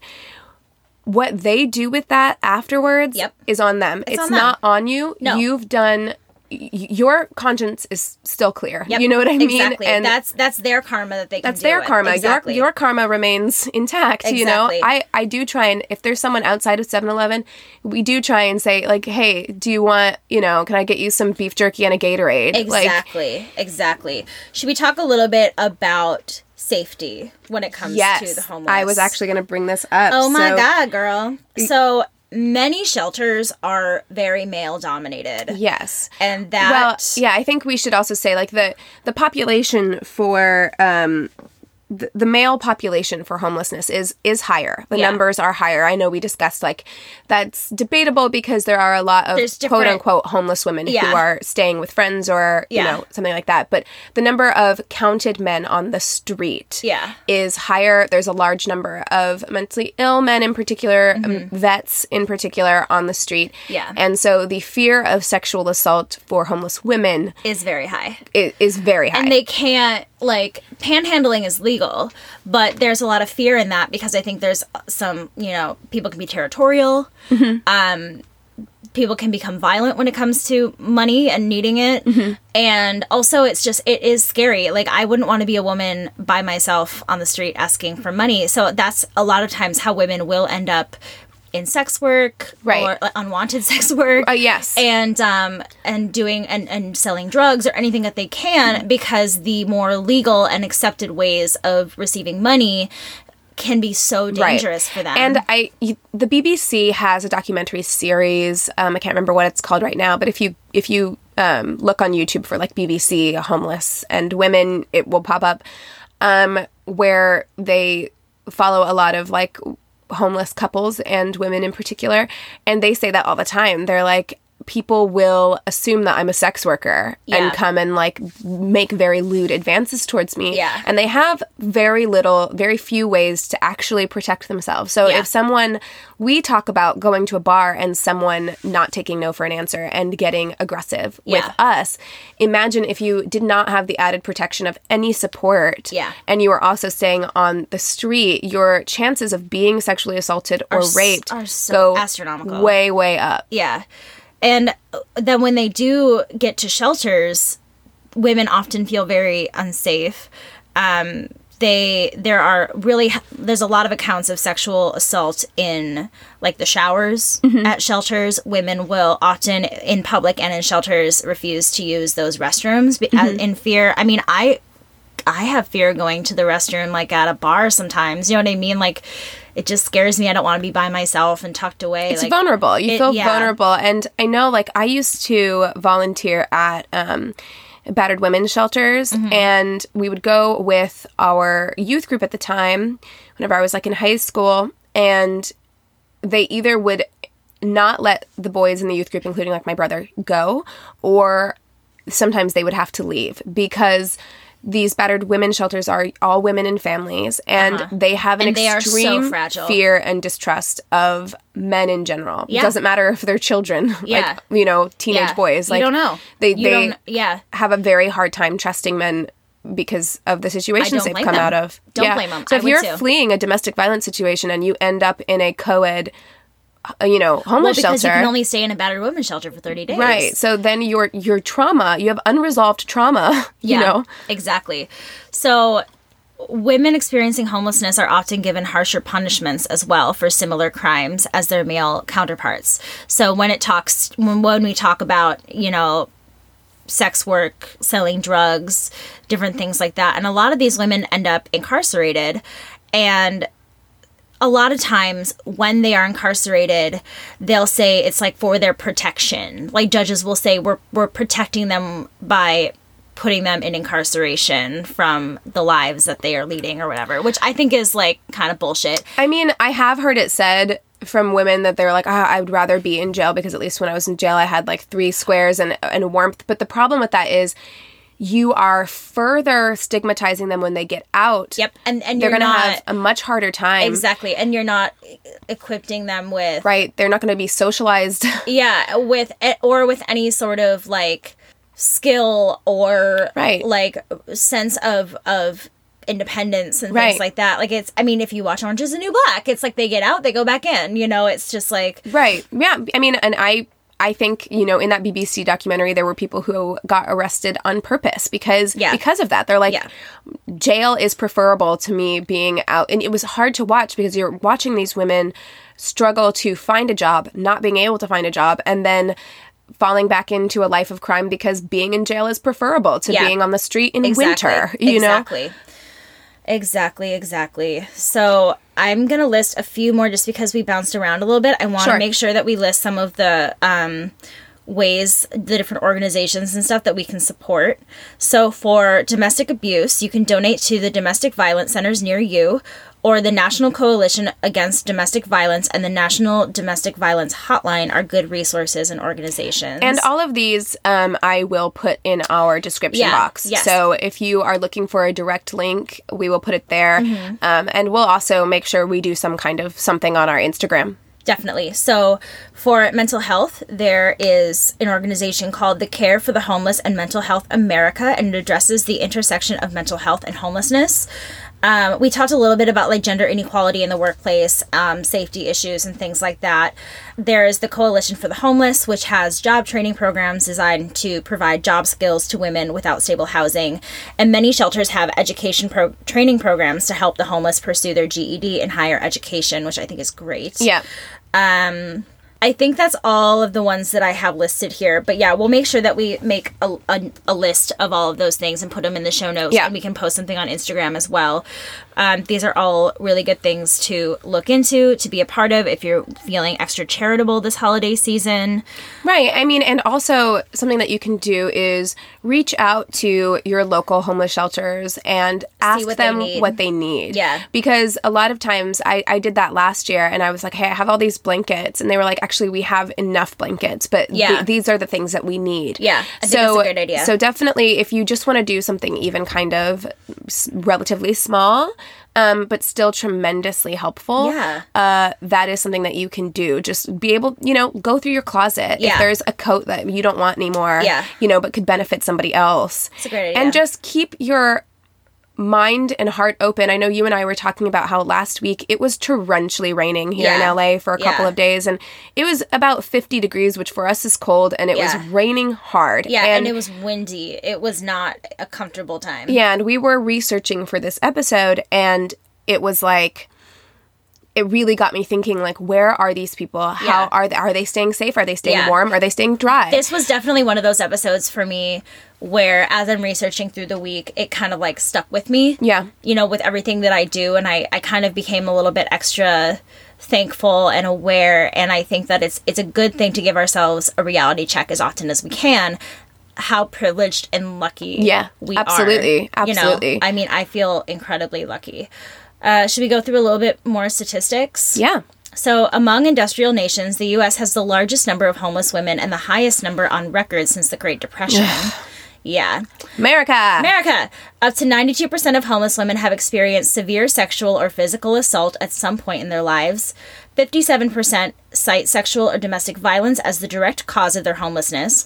what they do with that afterwards Yep. is on them. It's, on them. not on you. No. You've done, y- your conscience is still clear. Yep, You know what I mean? Exactly. And that's that's their karma that they can that's deal their with. karma. Exactly. Your your karma remains intact, you know? Exactly. I, I do try and, if there's someone outside of seven eleven, we do try and say, like, hey, do you want, you know, can I get you some beef jerky and a Gatorade? Like, Exactly. exactly. Should we talk a little bit about safety when it comes yes. to the homeless? I was actually going to bring this up. Oh my So, God, girl. So many shelters are very male dominated. Yes. And that... Well, yeah, I think we should also say, like, the, the population for... Um, the, the male population for homelessness is is higher. The Yeah. numbers are higher. I know we discussed, like, that's debatable because there are a lot of There's different- quote-unquote homeless women Yeah. who are staying with friends or, you Yeah. know, something like that. But the number of counted men on the street Yeah. is higher. There's a large number of mentally ill men in particular, um, vets in particular on the street. Yeah. And so the fear of sexual assault for homeless women is very high. is, is very high. And they can't, like, panhandling is legal, but there's a lot of fear in that because I think there's some, you know, people can be territorial. Um, people can become violent when it comes to money and needing it. And also it's just, it is scary. Like, I wouldn't want to be a woman by myself on the street asking for money. So that's a lot of times how women will end up in sex work, Right. or like, unwanted sex work. Uh, yes. And um and doing and, and selling drugs or anything that they can, because the more legal and accepted ways of receiving money can be so dangerous for them. And I, you, the B B C has a documentary series. Um, I can't remember what it's called right now, but if you if you um, look on YouTube for like B B C homeless and women, it will pop up. Um, where they follow a lot of like homeless couples and women in particular, and they say that all the time. They're like, people will assume that I'm a sex worker Yeah. and come and like make very lewd advances towards me. Yeah. And they have very little, very few ways to actually protect themselves. So Yeah. if someone, we talk about going to a bar and someone not taking no for an answer and getting aggressive Yeah. with us, imagine if you did not have the added protection of any support. Yeah. And you were also staying on the street, your chances of being sexually assaulted or s- raped are so go astronomical. way, way up. Yeah. And then when they do get to shelters, women often feel very unsafe. Um, they there are really there's a lot of accounts of sexual assault in like the showers at shelters. Women will often in public and in shelters refuse to use those restrooms be- as- in fear. I mean, I I have fear going to the restroom like at a bar sometimes. You know what I mean? Like, it just scares me. I don't want to be by myself and tucked away. It's like, vulnerable. You it- feel yeah. vulnerable. And I know, like, I used to volunteer at um, battered women's shelters, Mm-hmm. and we would go with our youth group at the time, whenever I was, like, in high school, and they either would not let the boys in the youth group, including, like, my brother, go, or sometimes they would have to leave because these battered women shelters are all women and families, and Uh-huh. they have an And they are so extreme fragile. fear and distrust of men in general. Yeah. It doesn't matter if they're children, Yeah. like, you know, teenage Yeah. boys. You Like, don't know. They, You they don't- yeah. have a very hard time trusting men because of the situations don't they've blame come them. out of. Don't blame them. So I if would you're too. fleeing a domestic violence situation and you end up in a co-ed, uh, you know, Well, homeless because shelter. you can only stay in a battered women's shelter for thirty days. Right. So then your your trauma, you have unresolved trauma, you Yeah, know. exactly. So women experiencing homelessness are often given harsher punishments as well for similar crimes as their male counterparts. So when it talks, when, when we talk about, you know, sex work, selling drugs, different things like that, and a lot of these women end up incarcerated, and a lot of times when they are incarcerated, they'll say it's like for their protection. Like judges will say we're we're protecting them by putting them in incarceration from the lives that they are leading or whatever, which I think is like kind of bullshit. I mean, I have heard it said from women that they're like, oh, I would rather be in jail because at least when I was in jail, I had like three squares and, and warmth. But the problem with that is you are further stigmatizing them when they get out. Yep, and and They're you're going to not have a much harder time. exactly, and you're not equipping them with Right. They're not going to be socialized. yeah with or with any sort of like skill or Right. like sense of of independence and Right. things like that. Like it's I mean if you watch Orange is the New Black, it's like they get out, they go back in, you know. It's just like Right. Yeah. I mean, and I I think, you know, in that B B C documentary, there were people who got arrested on purpose because Yeah. because of that. They're like, Yeah. jail is preferable to me being out. And it was hard to watch because you're watching these women struggle to find a job, not being able to find a job, and then falling back into a life of crime because being in jail is preferable to Yeah. being on the street in exactly, winter, you know? exactly. Exactly, exactly. So I'm going to list a few more just because we bounced around a little bit. I want to Sure. make sure that we list some of the um, ways, the different organizations and stuff that we can support. So for domestic abuse, you can donate to the domestic violence centers near you, or the National Coalition Against Domestic Violence and the National Domestic Violence Hotline are good resources and organizations. And all of these um, I will put in our description Yeah, box. yes. So if you are looking for a direct link, we will put it there. Mm-hmm. Um, and we'll also make sure we do some kind of something on our Instagram. Definitely. So for mental health, there is an organization called the Care for the Homeless and Mental Health America, and it addresses the intersection of mental health and homelessness. Um, we talked a little bit about like gender inequality in the workplace, um, safety issues and things like that. There is the Coalition for the Homeless, which has job training programs designed to provide job skills to women without stable housing. And many shelters have education pro- training programs to help the homeless pursue their G E D and higher education, which I think is great. Yeah. Um, I think that's all of the ones that I have listed here. But yeah, we'll make sure that we make a, a, a list of all of those things and put them in the show notes. Yeah. And we can post something on Instagram as well. Um, these are all really good things to look into, to be a part of if you're feeling extra charitable this holiday season. Right. I mean, and also something that you can do is reach out to your local homeless shelters and ask what they them need. what they need. Yeah. Because a lot of times I, I did that last year and I was like, hey, I have all these blankets. And they were like, actually, we have enough blankets, but Yeah. th- these are the things that we need. Yeah, I think so, that's a great idea. So definitely, if you just want to do something even kind of s- relatively small, um, but still tremendously helpful, Yeah. uh, that is something that you can do. Just be able, you know, go through your closet. Yeah. If there's a coat that you don't want anymore, Yeah. you know, but could benefit somebody else. It's a great idea. And just keep your mind and heart open. I know you and I were talking about how last week it was torrentially raining here in Yeah. L A for a couple Yeah. of days, and it was about fifty degrees, which for us is cold, and it Yeah. was raining hard. Yeah, and, it was windy. It was not a comfortable time. Yeah, and we were researching for this episode, and it was like, it really got me thinking, like, where are these people? How Yeah. are they, are they staying safe? Are they staying Yeah. warm? Are they staying dry? This was definitely one of those episodes for me where, as I'm researching through the week, it kind of like stuck with me. Yeah. You know, with everything that I do, and I, I kind of became a little bit extra thankful and aware. And I think that it's it's a good thing to give ourselves a reality check as often as we can. How privileged and lucky Yeah, we absolutely, are. You know, absolutely. I mean, I feel incredibly lucky. Uh, should we go through a little bit more statistics? Yeah. So, among industrial nations, the U S has the largest number of homeless women and the highest number on record since the Great Depression. Yeah. America. America! Up to ninety-two percent of homeless women have experienced severe sexual or physical assault at some point in their lives. fifty-seven percent cite sexual or domestic violence as the direct cause of their homelessness.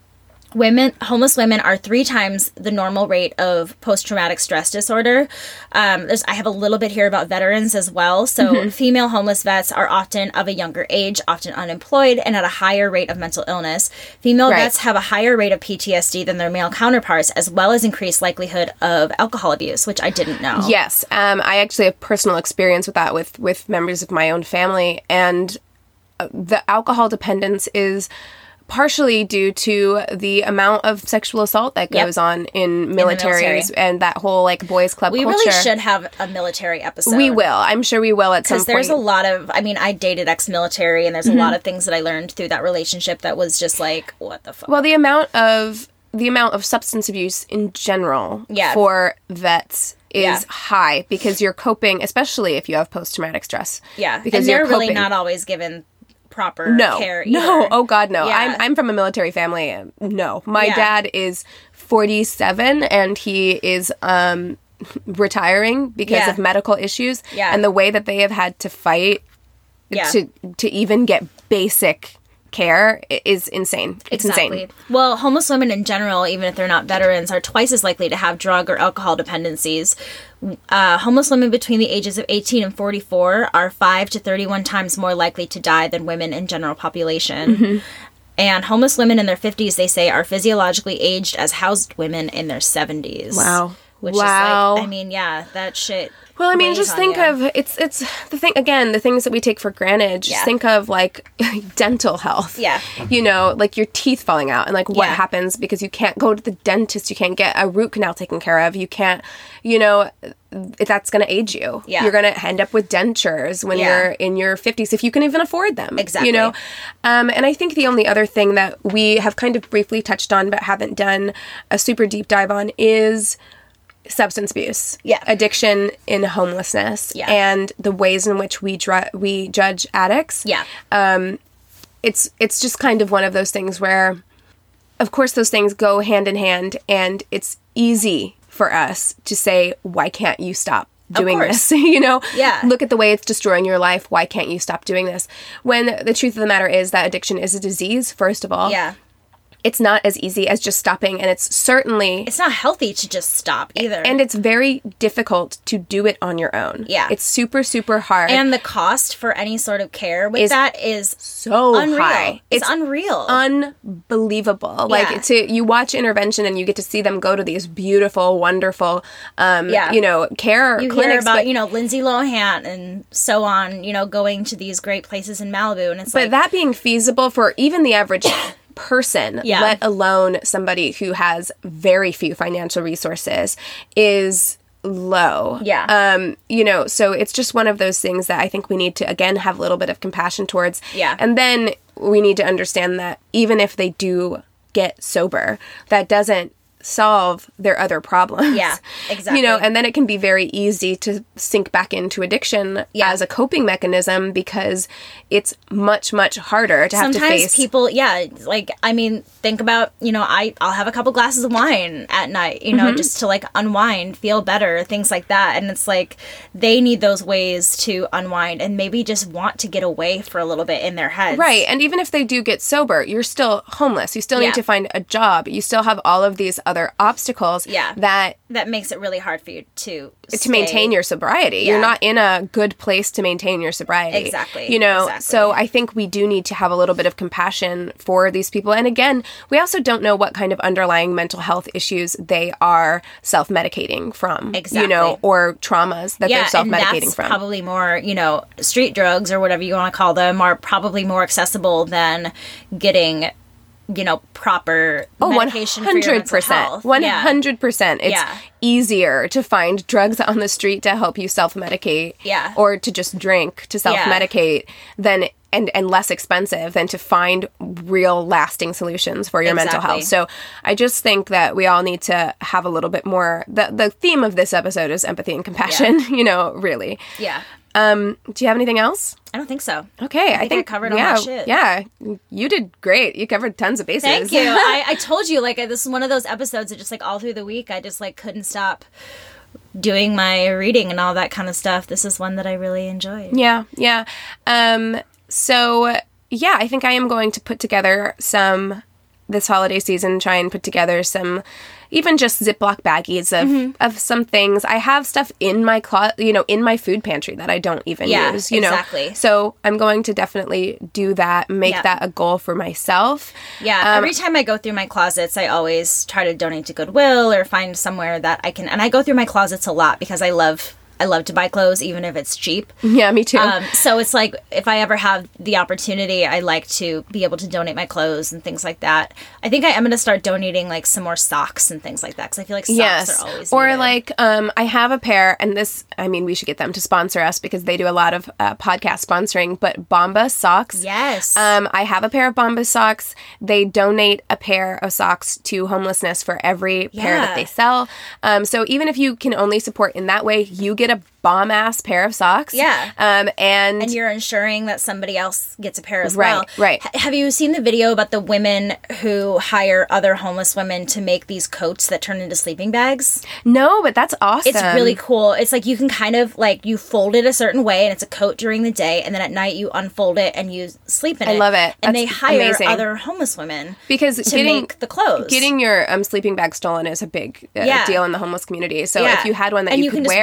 Women, homeless women are three times the normal rate of post-traumatic stress disorder. Um, there's, I have a little bit here about veterans as well. So Mm-hmm. female homeless vets are often of a younger age, often unemployed, and at a higher rate of mental illness. Female Right. vets have a higher rate of P T S D than their male counterparts, as well as increased likelihood of alcohol abuse, which I didn't know. Yes, um, I actually have personal experience with that with, with members of my own family, and uh, the alcohol dependence is partially due to the amount of sexual assault that Yep. goes on in military. militaries and that whole like boys club We culture. really should have a military episode. We will. I'm sure we will at some Because point. there's a lot of, I mean, I dated ex-military, and there's Mm-hmm. a lot of things that I learned through that relationship that was just like, what the fuck? Well, the amount of the amount of substance abuse in general Yeah. for vets is Yeah. high because you're coping, especially if you have post traumatic stress. yeah, because and they're you're really coping. not always given proper no, care. no. either. Oh God, no. Yeah. I'm I'm from a military family. No, my Yeah. dad is forty-seven and he is um retiring because Yeah. of medical issues. Yeah. and the way that they have had to fight Yeah. to to even get basic care i- is insane. It's Exactly. insane. Well, homeless women in general, even if they're not veterans, are twice as likely to have drug or alcohol dependencies. Uh, homeless women between the ages of eighteen and forty-four are five to thirty-one times more likely to die than women in general population. Mm-hmm. And homeless women in their fifties, they say, are physiologically aged as housed women in their seventies. Wow. Which Wow. is like, I mean, yeah, that shit Well, I mean, weighs just on think you. of it's it's the thing again, the things that we take for granted. Just Yeah. think of like dental health. Yeah. You know, like your teeth falling out and like what Yeah. happens because you can't go to the dentist, you can't get a root canal taken care of, you can't, you know, that's going to age you. Yeah. You're going to end up with dentures when Yeah. you're in your fifties if you can even afford them. Exactly. You know? Um, and I think the only other thing that we have kind of briefly touched on but haven't done a super deep dive on is substance abuse, Yeah. addiction, in homelessness, Yeah. and the ways in which we dr- we judge addicts. Yeah. It's it's just kind of one of those things where, of course, those things go hand in hand, and it's easy for us to say, "Why can't you stop doing course. this?" You know, Yeah. Look at the way it's destroying your life. Why can't you stop doing this? When the truth of the matter is that addiction is a disease. First of all, Yeah. it's not as easy as just stopping, and it's certainly It's not healthy to just stop either. and it's very difficult to do it on your own. Yeah. It's super, super hard. And the cost for any sort of care with Is that is so unreal. high. It's, unreal. unbelievable. Like Yeah. to you watch intervention and you get to see them go to these beautiful, wonderful um Yeah. you know, care you clinics. hear about, but, you know, Lindsay Lohan and so on, you know, going to these great places in Malibu. And it's but like, that being feasible for even the average person, Yeah. let alone somebody who has very few financial resources, is low. Yeah. Um, you know, so it's just one of those things that I think we need to, again, have a little bit of compassion towards. Yeah. And then we need to understand that even if they do get sober, that doesn't solve their other problems. Yeah, exactly. You know, and then it can be very easy to sink back into addiction Yeah. as a coping mechanism because it's much, much harder to have sometimes to face. people, yeah, like, I mean, think about, you know, I, I'll have a couple glasses of wine at night, you know, Mm-hmm. just to like unwind, feel better, things like that. And it's like, they need those ways to unwind and maybe just want to get away for a little bit in their heads. Right. And even if they do get sober, you're still homeless. You still Yeah. need to find a job. You still have all of these other obstacles Yeah. that That makes it really hard for you to to maintain stay- your sobriety. Yeah. You're not in a good place to maintain your sobriety. Exactly. You know, Exactly. so I think we do need to have a little bit of compassion for these people. And again, we also don't know what kind of underlying mental health issues they are self-medicating from. You know, Exactly. or traumas that yeah, they're and self-medicating that's from. probably more, you know, street drugs or whatever you want to call them are probably more accessible than getting, you know, proper Oh, medication for your mental one hundred percent. health. one Yeah. hundred percent. It's Yeah. easier to find drugs on the street to help you self-medicate Yeah. or to just drink to self-medicate than and, and less expensive than to find real lasting solutions for your mental Exactly. health. So I just think that we all need to have a little bit more the the theme of this episode is empathy and compassion, you know, really. Yeah. Um, do you have anything else? I don't think so. Okay, I think I covered all yeah, my shit. Yeah, you did great. You covered tons of bases. Thank you. I, I told you, like, this is one of those episodes that just, like, all through the week, I just, like, couldn't stop doing my reading and all that kind of stuff. This is one that I really enjoyed. Yeah, yeah. Um, so, yeah, I think I am going to put together some, this holiday season, try and put together some, even just Ziploc baggies of, Mm-hmm. of some things. I have stuff in my closet, you know, in my food pantry that I don't even Yeah, use, you exactly. know. So I'm going to definitely do that, make Yeah. that a goal for myself. Yeah, Um, every time I go through my closets, I always try to donate to Goodwill or find somewhere that I can. And I go through my closets a lot because I love. I love to buy clothes, even if it's cheap. Yeah, me too. Um, so it's like if I ever have the opportunity, I like to be able to donate my clothes and things like that. I think I am going to start donating like some more socks and things like that because I feel like socks Yes. are always Or needed. like, um, I have a pair, and this, I mean, we should get them to sponsor us because they do a lot of uh, podcast sponsoring, but Bomba socks. yes, Um, I have a pair of Bomba socks. They donate a pair of socks to homelessness for every pair that Yeah. they sell. Um, so even if you can only support in that way, you get a bomb ass pair of socks. Yeah. Um, and, and you're ensuring that somebody else gets a pair as Right, well. right. H- have you seen the video about the women who hire other homeless women to make these coats that turn into sleeping bags? no, but that's awesome. It's really cool. It's like you can kind of like you fold it a certain way and it's a coat during the day and then at night you unfold it and you sleep in I it. love it. And they That's hire amazing. other homeless women because to getting make the clothes. getting your um, sleeping bag stolen is a big uh, Yeah. deal in the homeless community. So Yeah. if you had one that And you, you could can just wear and wear take it.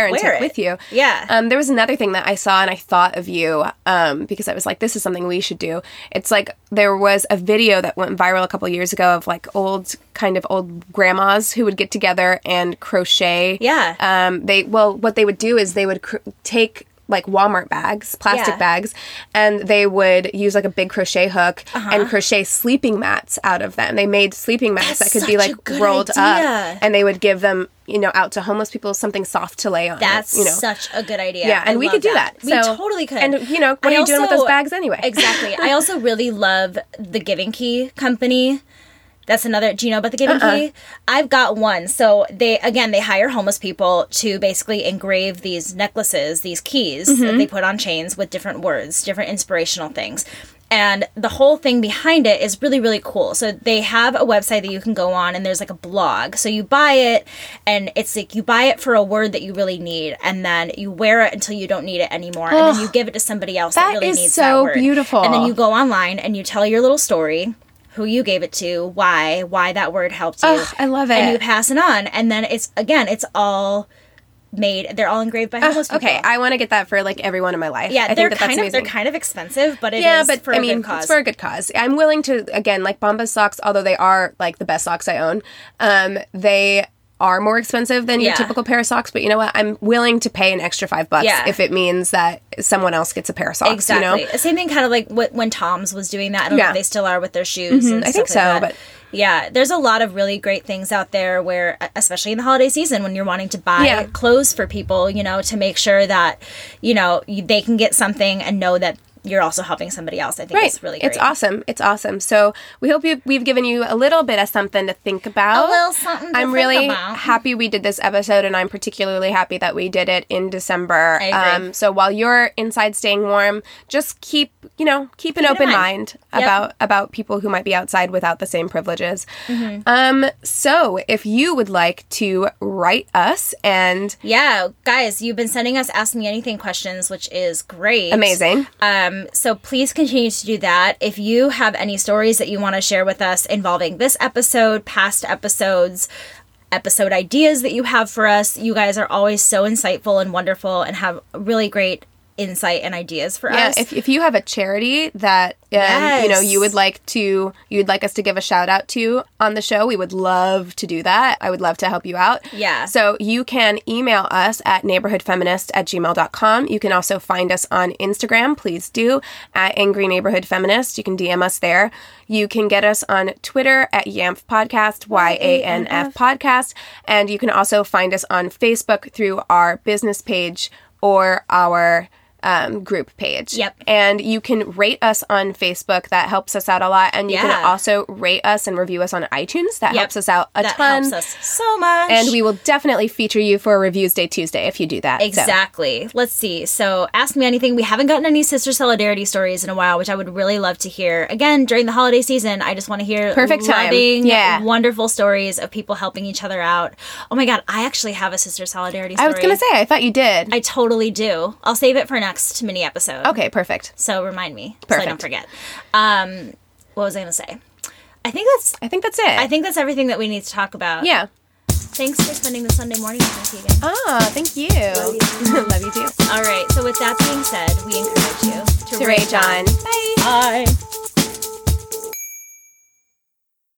with you. Yeah. Um, there was another thing that I saw and I thought of you um, because I was like, this is something we should do. It's like there was a video that went viral a couple of years ago of like old, kind of old grandmas who would get together and crochet. Yeah. Um, they well, what they would do is they would cr- take like Walmart bags, plastic Yeah. bags, and they would use like a big crochet hook Uh-huh. and crochet sleeping mats out of them. They made sleeping mats That's that could be such like a good rolled idea. up, and they would give them, you know, out to homeless people, something soft to lay on. That's you know. such a good idea. Yeah, and I we love could do that. We So- totally could. And, you know, what I are you doing with also- those bags anyway? Exactly. I also really love the Giving Key company. That's another. Do you know about the Giving Uh-uh. Key? I've got one. So they again they hire homeless people to basically engrave these necklaces, these keys Mm-hmm. that they put on chains with different words, different inspirational things. And the whole thing behind it is really, really cool. So they have a website that you can go on and there's like a blog. So you buy it and it's like you buy it for a word that you really need and then you wear it until you don't need it anymore. And then you give it to somebody else that, that really is needs so that word. beautiful. And then you go online and you tell your little story, who you gave it to, why, why that word helped you. Ugh, I love And you it. pass it on. And then it's, again, it's all made, they're all engraved by homeless people. Okay, I want to get that for like everyone in my life. Yeah, I they're think that kind that's of they're amazing. kind of expensive, but it is Yeah, but for I a mean, good cause. it's for a good cause. I'm willing to, again, like Bombas socks, although they are like the best socks I own, um, they are more expensive than your Yeah. typical pair of socks. But you know what? I'm willing to pay an extra five bucks Yeah. if it means that someone else gets a pair of socks. Exactly. You know? Same thing kind of like what, when Tom's was doing that. I don't know Yeah. if they still are with their shoes and I stuff think like so, that. but- Yeah, there's a lot of really great things out there where, especially in the holiday season, when you're wanting to buy Yeah. clothes for people, you know, to make sure that, you know, you, they can get something and know that you're also helping somebody else. I think Right. it's really great. It's awesome. It's awesome. So we hope you, we've given you a little bit of something to think about. A little something to I'm think really about. happy we did this episode, and I'm particularly happy that we did it in December. I agree. Um, so while you're inside staying warm, just keep, you know, keep an it in open mind. mind Yep. about about people who might be outside without the same privileges. Mm-hmm. Um, so if you would like to write us and Yeah, guys, you've been sending us Ask Me Anything questions, which is great. amazing. Um, so please continue to do that. If you have any stories that you want to share with us involving this episode, past episodes, episode ideas that you have for us, you guys are always so insightful and wonderful and have really great insight and ideas for Yeah, us. if, if you have a charity that um, you know you would Yes. like to you'd like us to give a shout out to on the show, we would love to do that. I would love to help you out. Yeah. So you can email us at neighborhoodfeminist at gmail dot com. You can also find us on Instagram, please do, at Angry Neighborhood Feminist. You can D M us there. You can get us on Twitter at Yamf Podcast, Y A N F Podcast. And you can also find us on Facebook through our business page or our um, group page. Yep. And you can rate us on Facebook. That helps us out a lot. And you Yeah. can also rate us and review us on iTunes. That Yep. helps us out a that ton. helps us so much. And we will definitely feature you for Reviews Day Tuesday if you do that. So, Exactly. Let's see. So ask me anything. We haven't gotten any sister solidarity stories in a while, which I would really love to hear. Again, during the holiday season, I just want to hear Perfect time. loving, Yeah. wonderful stories of people helping each other out. Oh my God, I actually have a sister solidarity story. I was going to say, I thought you did. I totally do. I'll save it for next mini episode. Okay, perfect. So remind me so I don't Perfect. forget. Um, what was I going to say? I think that's I think that's it. I think that's everything that we need to talk about. Yeah. Thanks for spending the Sunday morning with me again. Ah, thank you. Love you too. All right. So with that being said, we encourage you to, To rage on. Bye. Bye.